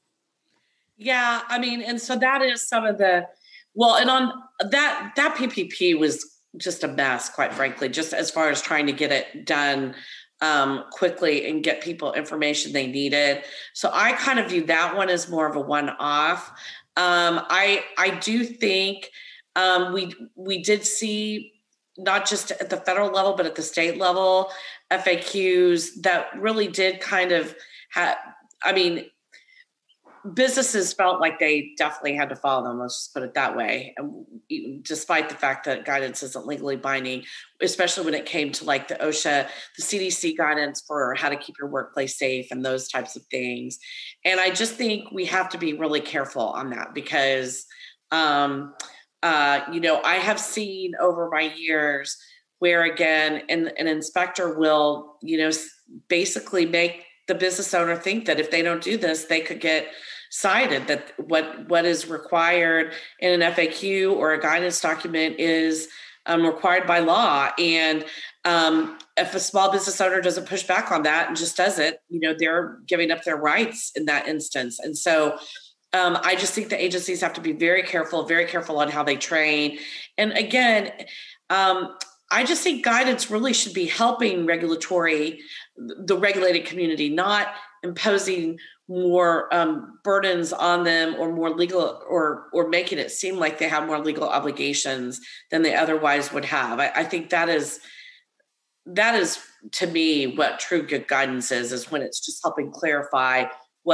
Yeah, I mean, and so that is some of the, well, and on that, that P P P was just a mess, quite frankly, just as far as trying to get it done um, quickly and get people information they needed. So I kind of view that one as more of a one-off. Um, I I do think um, we we did see, not just at the federal level, but at the state level, F A Qs that really did kind of have, I mean, businesses felt like they definitely had to follow them. Let's just put it that way. And despite the fact that guidance isn't legally binding, especially when it came to like the OSHA, the C D C guidance for how to keep your workplace safe and those types of things. And I just think we have to be really careful on that because, um, uh, you know, I have seen over my years where again, an, an inspector will, you know, basically make the business owner think that if they don't do this, they could get cited, that what what is required in an F A Q or a guidance document is um, required by law. And um, if a small business owner doesn't push back on that and just does it, you know, they're giving up their rights in that instance. And so um, I just think the agencies have to be very careful, very careful on how they train. And again, um, I just think guidance really should be helping regulatory, the regulated community, not imposing more um, burdens on them or more legal or or making it seem like they have more legal obligations than they otherwise would have. I, I think that is that is to me what true good guidance is, is when it's just helping clarify what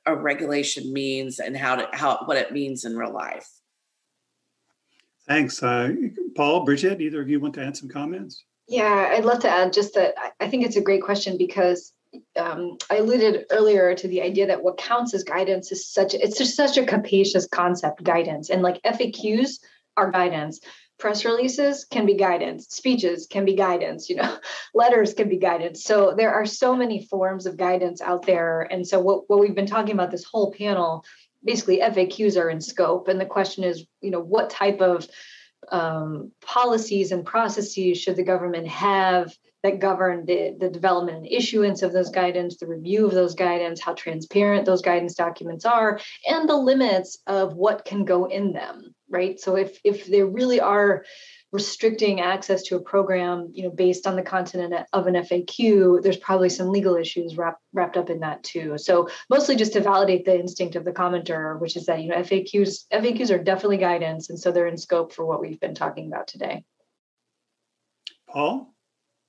a regulation means and how to how what it means in real life. Thanks. Uh, Paul, Bridget, either of you want to add some comments? Yeah, I'd love to add just that I think it's a great question because um, I alluded earlier to the idea that what counts as guidance is such, it's just such a capacious concept, guidance. And like F A Qs are guidance. Press releases can be guidance, speeches can be guidance, you know, letters can be guidance. So there are so many forms of guidance out there. And so what, what we've been talking about this whole panel, basically F A Qs are in scope. And the question is, you know, what type of um, policies and processes should the government have that govern the, the development and issuance of those guidance, the review of those guidance, how transparent those guidance documents are, and the limits of what can go in them, right? So if if they really are restricting access to a program, you know, based on the content of an F A Q, there's probably some legal issues wrapped wrapped up in that too. So mostly just to validate the instinct of the commenter, which is that, you know, F A Qs F A Qs are definitely guidance, and so they're in scope for what we've been talking about today. Paul?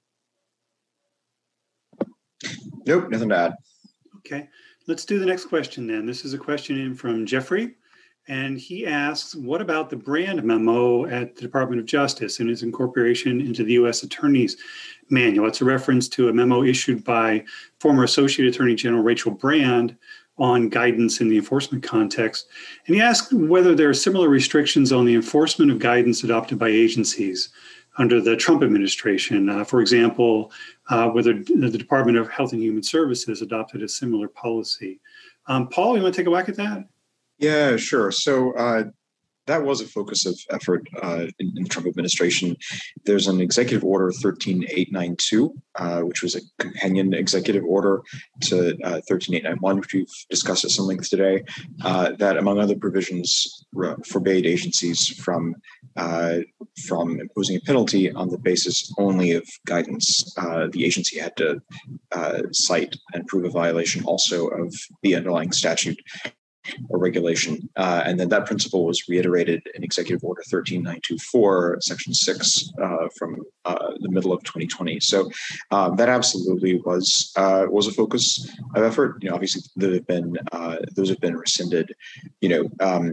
Nope, nothing to add. Okay, let's do the next question then. This is a question in from Jeffrey, and he asks, what about the Brand memo at the Department of Justice and its incorporation into the U S Attorney's Manual? It's a reference to a memo issued by former Associate Attorney General Rachel Brand on guidance in the enforcement context. And he asked whether there are similar restrictions on the enforcement of guidance adopted by agencies under the Trump administration. Uh, for example, uh, whether the Department of Health and Human Services adopted a similar policy. Um, Paul, you want to take a whack at that? Yeah, sure. So uh, that was a focus of effort uh, in, in the Trump administration. There's an executive order thirteen eight ninety-two, uh, which was a companion executive order to uh, thirteen eight ninety-one, which we've discussed at some length today, uh, that among other provisions uh, forbade agencies from uh, from imposing a penalty on the basis only of guidance. Uh, the agency had to uh, cite and prove a violation also of the underlying statute or regulation. Uh, and then that principle was reiterated in Executive Order thirteen nine two four, Section six uh, from uh, the middle of twenty twenty. So um, that absolutely was uh, was a focus of effort. You know, obviously, there have been uh, those have been rescinded. You know, um,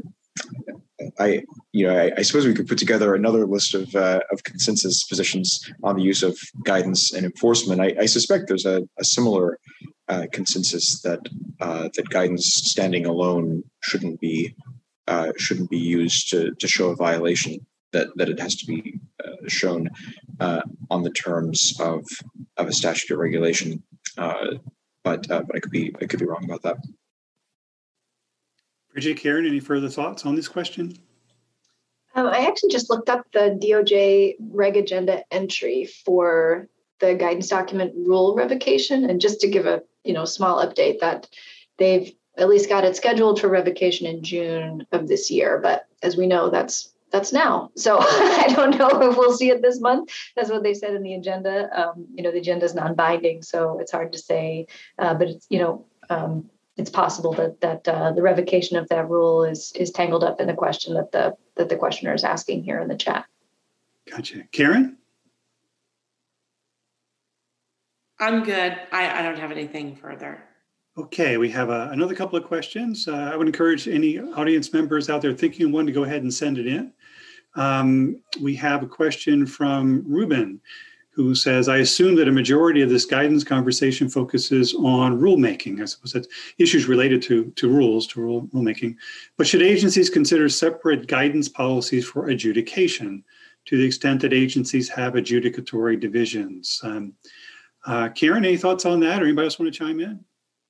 I you know I, I suppose we could put together another list of uh, of consensus positions on the use of guidance and enforcement. I, I suspect there's a, a similar Uh, consensus that uh, that guidance standing alone shouldn't be uh, shouldn't be used to to show a violation. That that it has to be uh, shown uh, on the terms of of a statute or regulation. Uh, but uh, but I could be I could be wrong about that. Bridget, Karen, any further thoughts on this question? Um, I actually just looked up the D O J Reg Agenda entry for the guidance document rule revocation, and just to give a you know small update that they've at least got it scheduled for revocation in June of this year. But as we know, that's that's now. So I don't know if we'll see it this month. That's what they said in the agenda. Um, you know, the agenda is non-binding, so it's hard to say. Uh, but it's you know um, it's possible that that uh, the revocation of that rule is is tangled up in the question that the that the questioner is asking here in the chat. Gotcha, Karen. I'm good. I, I don't have anything further. Okay, we have uh, another couple of questions. Uh, I would encourage any audience members out there thinking of one to go ahead and send it in. Um, we have a question from Ruben, who says, I assume that a majority of this guidance conversation focuses on rulemaking. I suppose that's issues related to, to rules, to rule, rulemaking. But should agencies consider separate guidance policies for adjudication to the extent that agencies have adjudicatory divisions? Um, Uh, Karen, any thoughts on that, or anybody else want to chime in?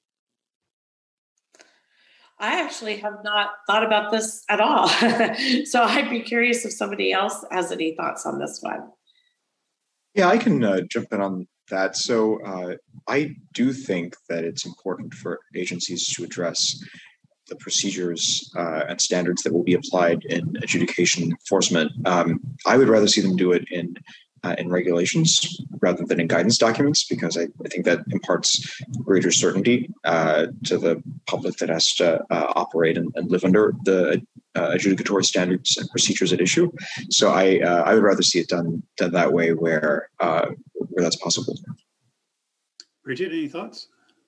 I actually have not thought about this at all. So I'd be curious if somebody else has any thoughts on this one. Yeah, I can uh, jump in on that. So uh, I do think that it's important for agencies to address the procedures uh, and standards that will be applied in adjudication enforcement. Um, I would rather see them do it in Uh, in regulations rather than in guidance documents, because I, I think that imparts greater certainty uh, to the public that has to uh, operate and, and live under the uh, adjudicatory standards and procedures at issue. So I uh, I would rather see it done done that way where uh, where that's possible. Bridget, any thoughts?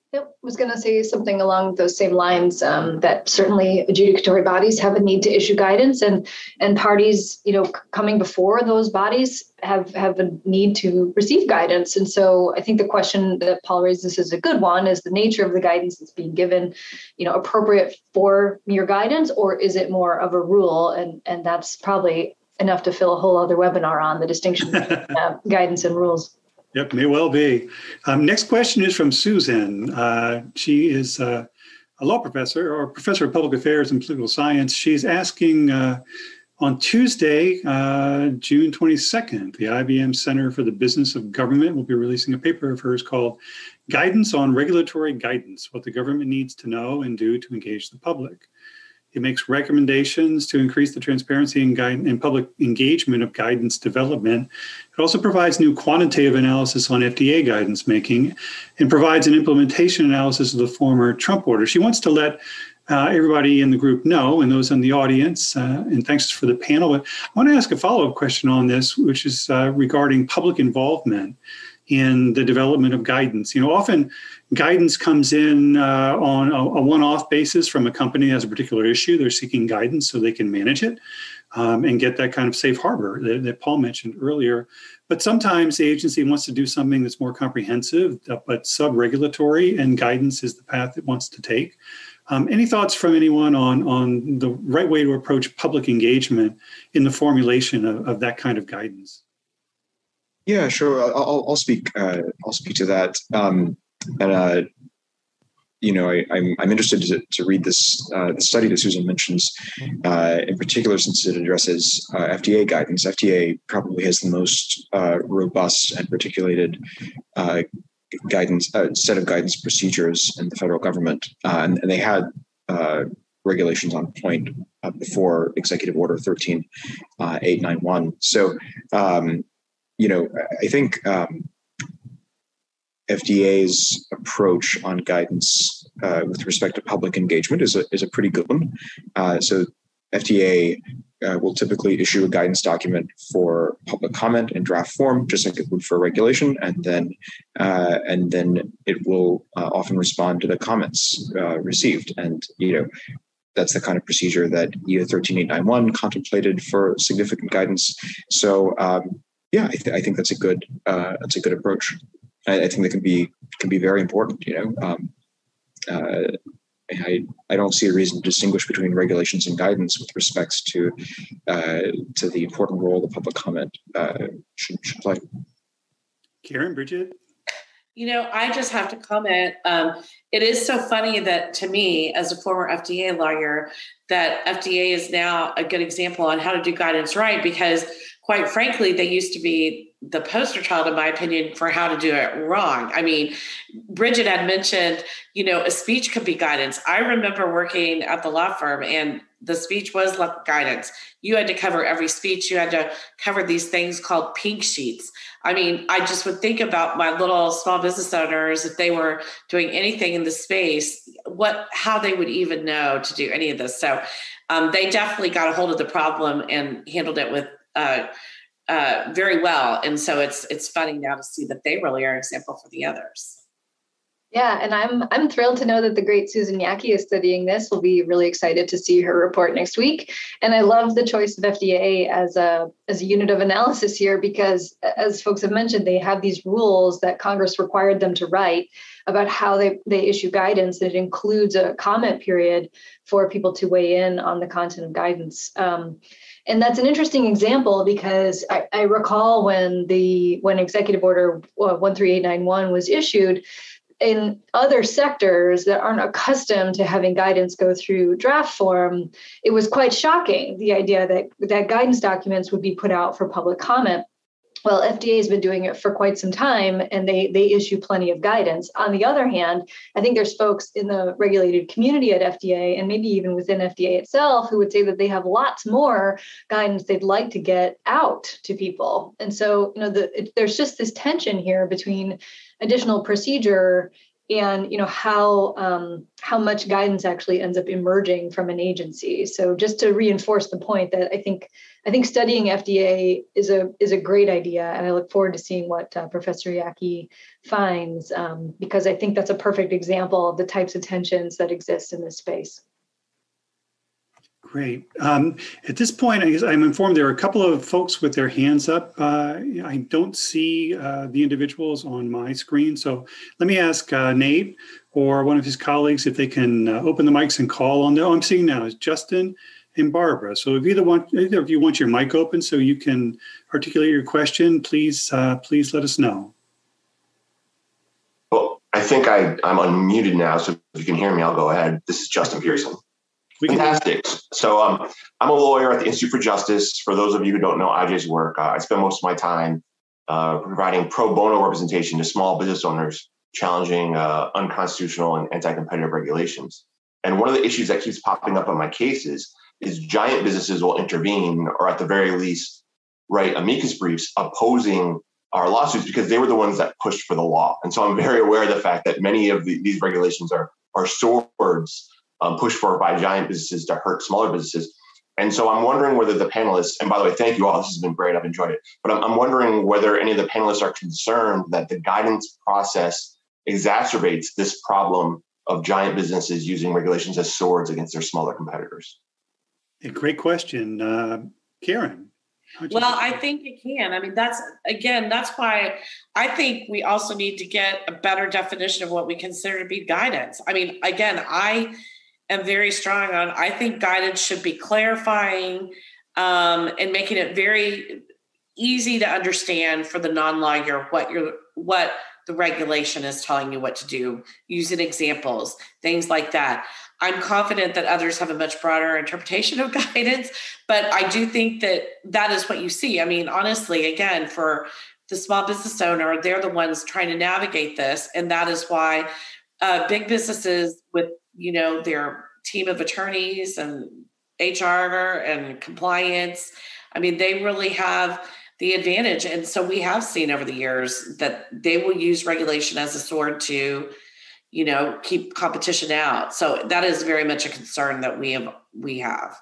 Yep. I was going to say something along those same lines, um, that certainly adjudicatory bodies have a need to issue guidance, and and parties, you know, c- coming before those bodies have, have a need to receive guidance. And so I think the question that Paul raises is a good one: is the nature of the guidance that's being given, you know, appropriate for mere guidance, or is it more of a rule? And and that's probably enough to fill a whole other webinar on the distinction between uh, guidance and rules. Yep, may well be. Um, next question is from Susan. Uh, she is uh, a law professor or professor of public affairs and political science. She's asking uh, on Tuesday, uh, June twenty-second, the I B M Center for the Business of Government will be releasing a paper of hers called Guidance on Regulatory Guidance, What the Government Needs to Know and Do to Engage the Public. It makes recommendations to increase the transparency and, guide, and public engagement of guidance development. It also provides new quantitative analysis on F D A guidance making and provides an implementation analysis of the former Trump order. She wants to let uh, everybody in the group know, and those in the audience, uh, and thanks for the panel. But I want to ask a follow-up question on this, which is uh, regarding public involvement in the development of guidance. You know, often guidance comes in uh, on a, a one-off basis from a company that has a particular issue. They're seeking guidance so they can manage it um, and get that kind of safe harbor that, that Paul mentioned earlier. But sometimes the agency wants to do something that's more comprehensive, but sub-regulatory, and guidance is the path it wants to take. Um, any thoughts from anyone on, on the right way to approach public engagement in the formulation of, of that kind of guidance? Yeah, sure. I'll, I'll speak. Uh, I'll speak to that. Um, and uh, you know, I, I'm I'm interested to, to read this uh, the study that Susan mentions, uh, in particular, since it addresses uh, F D A guidance. F D A probably has the most uh, robust and articulated uh, guidance uh, set of guidance procedures in the federal government, uh, and, and they had uh, regulations on point uh, before Executive Order thirteen eight ninety-one. So. Um, You know, I think um, F D A's approach on guidance uh, with respect to public engagement is a is a pretty good one. Uh, so F D A uh, will typically issue a guidance document for public comment in draft form, just like it would for regulation, and then uh, and then it will uh, often respond to the comments uh, received. And you know, that's the kind of procedure that E O thirteen eight ninety-one contemplated for significant guidance. So. Um, Yeah, I, th- I think that's a good uh, that's a good approach. I, I think that can be can be very important. You know, um, uh, I I don't see a reason to distinguish between regulations and guidance with respects to uh, to the important role the public comment uh, should should play. Karen, Bridget. You know, I just have to comment. Um, it is so funny that, to me, as a former F D A lawyer, that F D A is now a good example on how to do guidance right, because quite frankly, they used to be the poster child, in my opinion, for how to do it wrong. I mean, Bridget had mentioned, you know, a speech could be guidance. I remember working at the law firm, and the speech was guidance. You had to cover every speech. You had to cover these things called pink sheets. I mean, I just would think about my little small business owners, if they were doing anything in the space, what, how they would even know to do any of this. So um, they definitely got a hold of the problem and handled it with Uh, uh, very well. And so it's it's funny now to see that they really are an example for the others. Yeah, and I'm I'm thrilled to know that the great Susan Yaki is studying this. We'll be really excited to see her report next week. And I love the choice of F D A as a as a unit of analysis here, because as folks have mentioned, they have these rules that Congress required them to write about how they, they issue guidance. It includes a comment period for people to weigh in on the content of guidance. Um, And that's an interesting example, because I, I recall when the when Executive Order one three eight nine one was issued, in other sectors that aren't accustomed to having guidance go through draft form, it was quite shocking, the idea that, that guidance documents would be put out for public comment. Well, F D A has been doing it for quite some time, and they they issue plenty of guidance. On the other hand, I think there's folks in the regulated community at F D A, and maybe even within F D A itself, who would say that they have lots more guidance they'd like to get out to people. And so, you know, the, it, there's just this tension here between additional procedure and you know how um, how much guidance actually ends up emerging from an agency. So just to reinforce the point that I think I think studying F D A is a is a great idea, and I look forward to seeing what uh, Professor Yaki finds, um, because I think that's a perfect example of the types of tensions that exist in this space. Great. Um, at this point, I guess I'm informed there are a couple of folks with their hands up. Uh, I don't see uh, the individuals on my screen. So let me ask uh, Nate or one of his colleagues if they can uh, open the mics and call on. No, I'm seeing now is Justin and Barbara. So if either one, either of you want your mic open so you can articulate your question, please, uh, please let us know. Well, I think I, I'm unmuted now. So if you can hear me, I'll go ahead. This is Justin Pearson. Fantastic. So um, I'm a lawyer at the Institute for Justice. For those of you who don't know I J's work, uh, I spend most of my time uh, providing pro bono representation to small business owners challenging uh, unconstitutional and anti-competitive regulations. And one of the issues that keeps popping up on my cases is giant businesses will intervene, or at the very least, write amicus briefs opposing our lawsuits because they were the ones that pushed for the law. And so I'm very aware of the fact that many of the, these regulations are, are swords Um, pushed for by giant businesses to hurt smaller businesses. And so I'm wondering whether the panelists, and by the way, thank you all, this has been great, I've enjoyed it, but I'm, I'm wondering whether any of the panelists are concerned that the guidance process exacerbates this problem of giant businesses using regulations as swords against their smaller competitors. A great question. Uh, Karen. Well, I think it can. I mean, that's, again, that's why I think we also need to get a better definition of what we consider to be guidance. I mean, again, I am very strong on, I think guidance should be clarifying um, and making it very easy to understand for the non-lawyer what you're, what the regulation is telling you what to do, using examples, things like that. I'm confident that others have a much broader interpretation of guidance, but I do think that that is what you see. I mean, honestly, again, for the small business owner, they're the ones trying to navigate this. And that is why uh, big businesses with, you know, their team of attorneys and H R and compliance, I mean, they really have the advantage. And so we have seen over the years that they will use regulation as a sword to, you know, keep competition out. So that is very much a concern that we have. We have.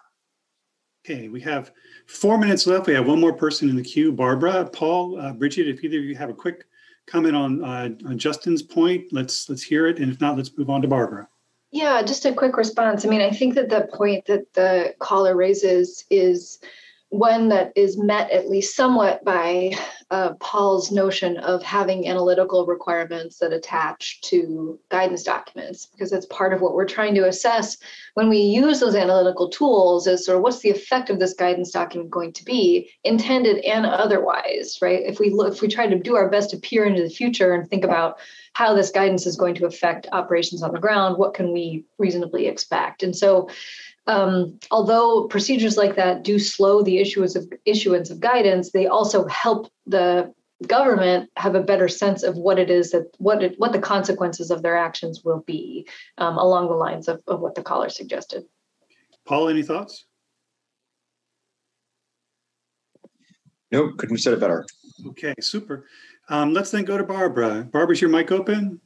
Okay, we have four minutes left. We have one more person in the queue. Barbara, Paul, uh, Bridget, if either of you have a quick comment on, uh, on Justin's point, let's let's hear it. And if not, let's move on to Barbara. Yeah, just a quick response. I mean, I think that the point that the caller raises is one that is met at least somewhat by uh, Paul's notion of having analytical requirements that attach to guidance documents, because that's part of what we're trying to assess when we use those analytical tools is sort of what's the effect of this guidance document going to be, intended and otherwise, right? If we look, if we try to do our best to peer into the future and think about how this guidance is going to affect operations on the ground, what can we reasonably expect? And so Um, although procedures like that do slow the issuance of issuance of guidance, they also help the government have a better sense of what it is that what it, what the consequences of their actions will be, um, along the lines of, of what the caller suggested. Paul, any thoughts? No, couldn't have said it better. Okay, super. Um, let's then go to Barbara. Barbara, is your mic open?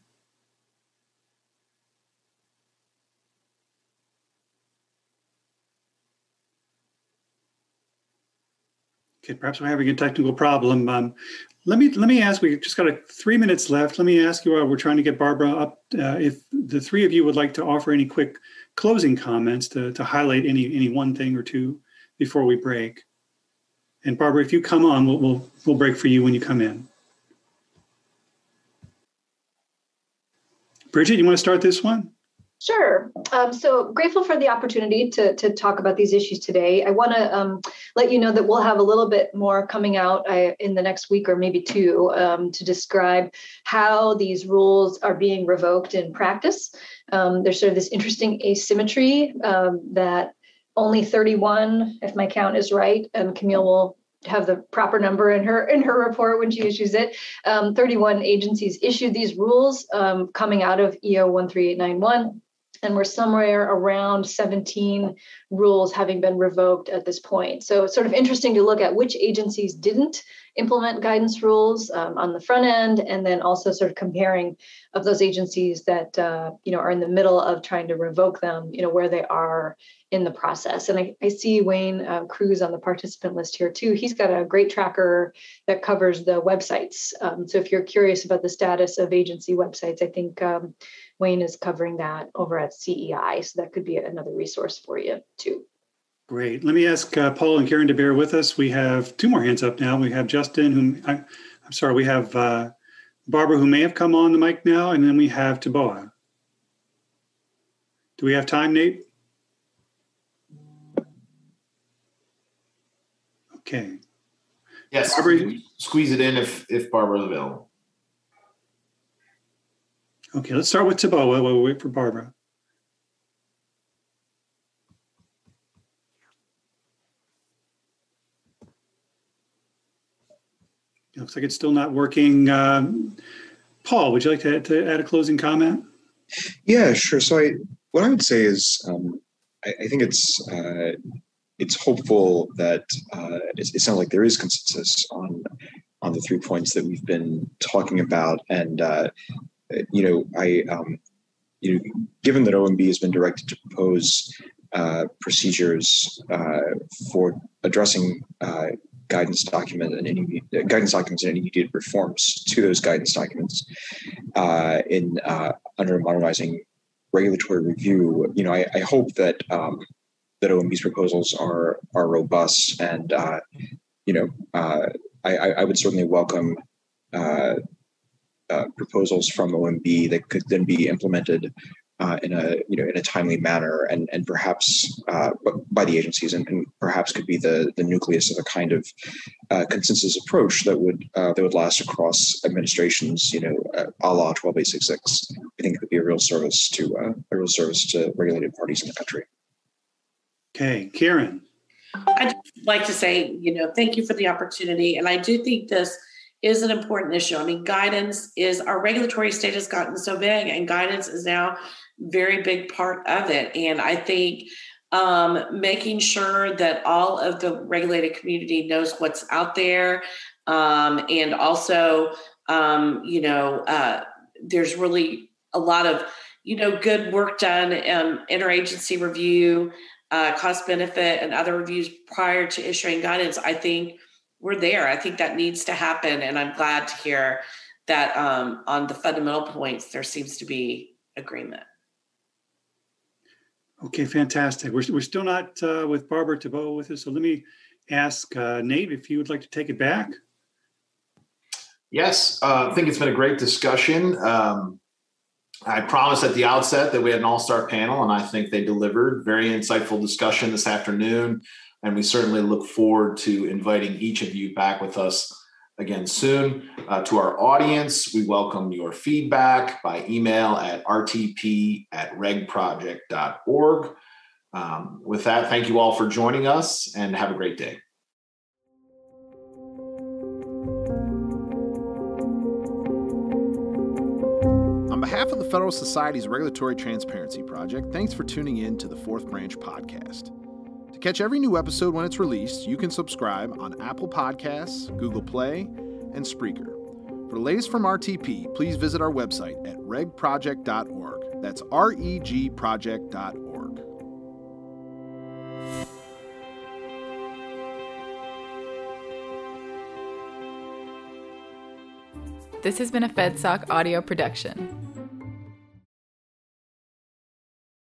Okay, perhaps we're having a technical problem. Um, let me let me ask. We've just got a, three minutes left. Let me ask you while we're trying to get Barbara up, uh, if the three of you would like to offer any quick closing comments to to highlight any any one thing or two before we break. And Barbara, if you come on, we'll we'll we'll break for you when you come in. Bridget, you want to start this one? Sure. Um, so grateful for the opportunity to, to talk about these issues today. I want to um, let you know that we'll have a little bit more coming out uh, in the next week or maybe two um, to describe how these rules are being revoked in practice. Um, there's sort of this interesting asymmetry um, that only thirty-one, if my count is right, and Camille will have the proper number in her in her report when she issues it. Um, thirty-one agencies issued these rules um, coming out of E O one three eight nine one. And we're somewhere around seventeen rules having been revoked at this point. So it's sort of interesting to look at which agencies didn't implement guidance rules um, on the front end, and then also sort of comparing of those agencies that uh, you know are in the middle of trying to revoke them, you know, where they are in the process. And I, I see Wayne uh, Cruz on the participant list here too. He's got a great tracker that covers the websites. Um, so if you're curious about the status of agency websites, I think um, Wayne is covering that over at C E I. So that could be another resource for you too. Great. Let me ask uh, Paul and Karen to bear with us. We have two more hands up now. We have Justin, whom I, I'm sorry, we have uh, Barbara, who may have come on the mic now, and then we have Taboa. Do we have time, Nate? Okay. Yes, Barbara, squeeze it in if, if Barbara's available. Okay, let's start with Taboa while we wait for Barbara. It looks like it's still not working. Um, Paul, would you like to, to add a closing comment? Yeah, sure. So I, what I would say is, um, I, I think it's uh, it's hopeful that uh, it, it sounds like there is consensus on on the three points that we've been talking about, and uh, you know, I um, you know, given that O M B has been directed to propose uh, procedures uh, for addressing uh, guidance document and any uh, guidance documents and any needed reforms to those guidance documents uh, in uh, under modernizing regulatory review. You know, I, I hope that um, that O M B's proposals are are robust, and uh, you know, uh, I, I would certainly welcome uh, uh, proposals from O M B that could then be implemented Uh, in a you know in a timely manner, and and perhaps uh, by the agencies, and, and perhaps could be the the nucleus of a kind of uh, consensus approach that would uh, that would last across administrations. You know, uh, a la twelve eight sixty-six. I think it could be a real service to uh, a real service to regulated parties in the country. Okay, Karen. I'd like to say, you know, thank you for the opportunity, and I do think this is an important issue. I mean, guidance is, our regulatory state has gotten so big, and guidance is now very big part of it. And I think um, making sure that all of the regulated community knows what's out there, um, and also, um, you know, uh, there's really a lot of, you know, good work done, um, interagency review, uh, cost benefit, and other reviews prior to issuing guidance. I think we're there. I think that needs to happen. And I'm glad to hear that um, on the fundamental points, there seems to be agreement. Okay, fantastic. We're, we're still not uh, with Barbara Taboa with us. So let me ask uh, Nate if you would like to take it back. Yes, uh, I think it's been a great discussion. Um, I promised at the outset that we had an all-star panel, and I think they delivered. Very insightful discussion this afternoon. And we certainly look forward to inviting each of you back with us again soon. Uh, to our audience, we welcome your feedback by email at r t p at reg project dot org. Um, with that, thank you all for joining us, and have a great day. On behalf of the Federal Society's Regulatory Transparency Project, thanks for tuning in to the Fourth Branch podcast. To catch every new episode when it's released, you can subscribe on Apple Podcasts, Google Play, and Spreaker. For the latest from R T P, please visit our website at reg project dot org. That's R E G project dot org. This has been a FedSoc audio production.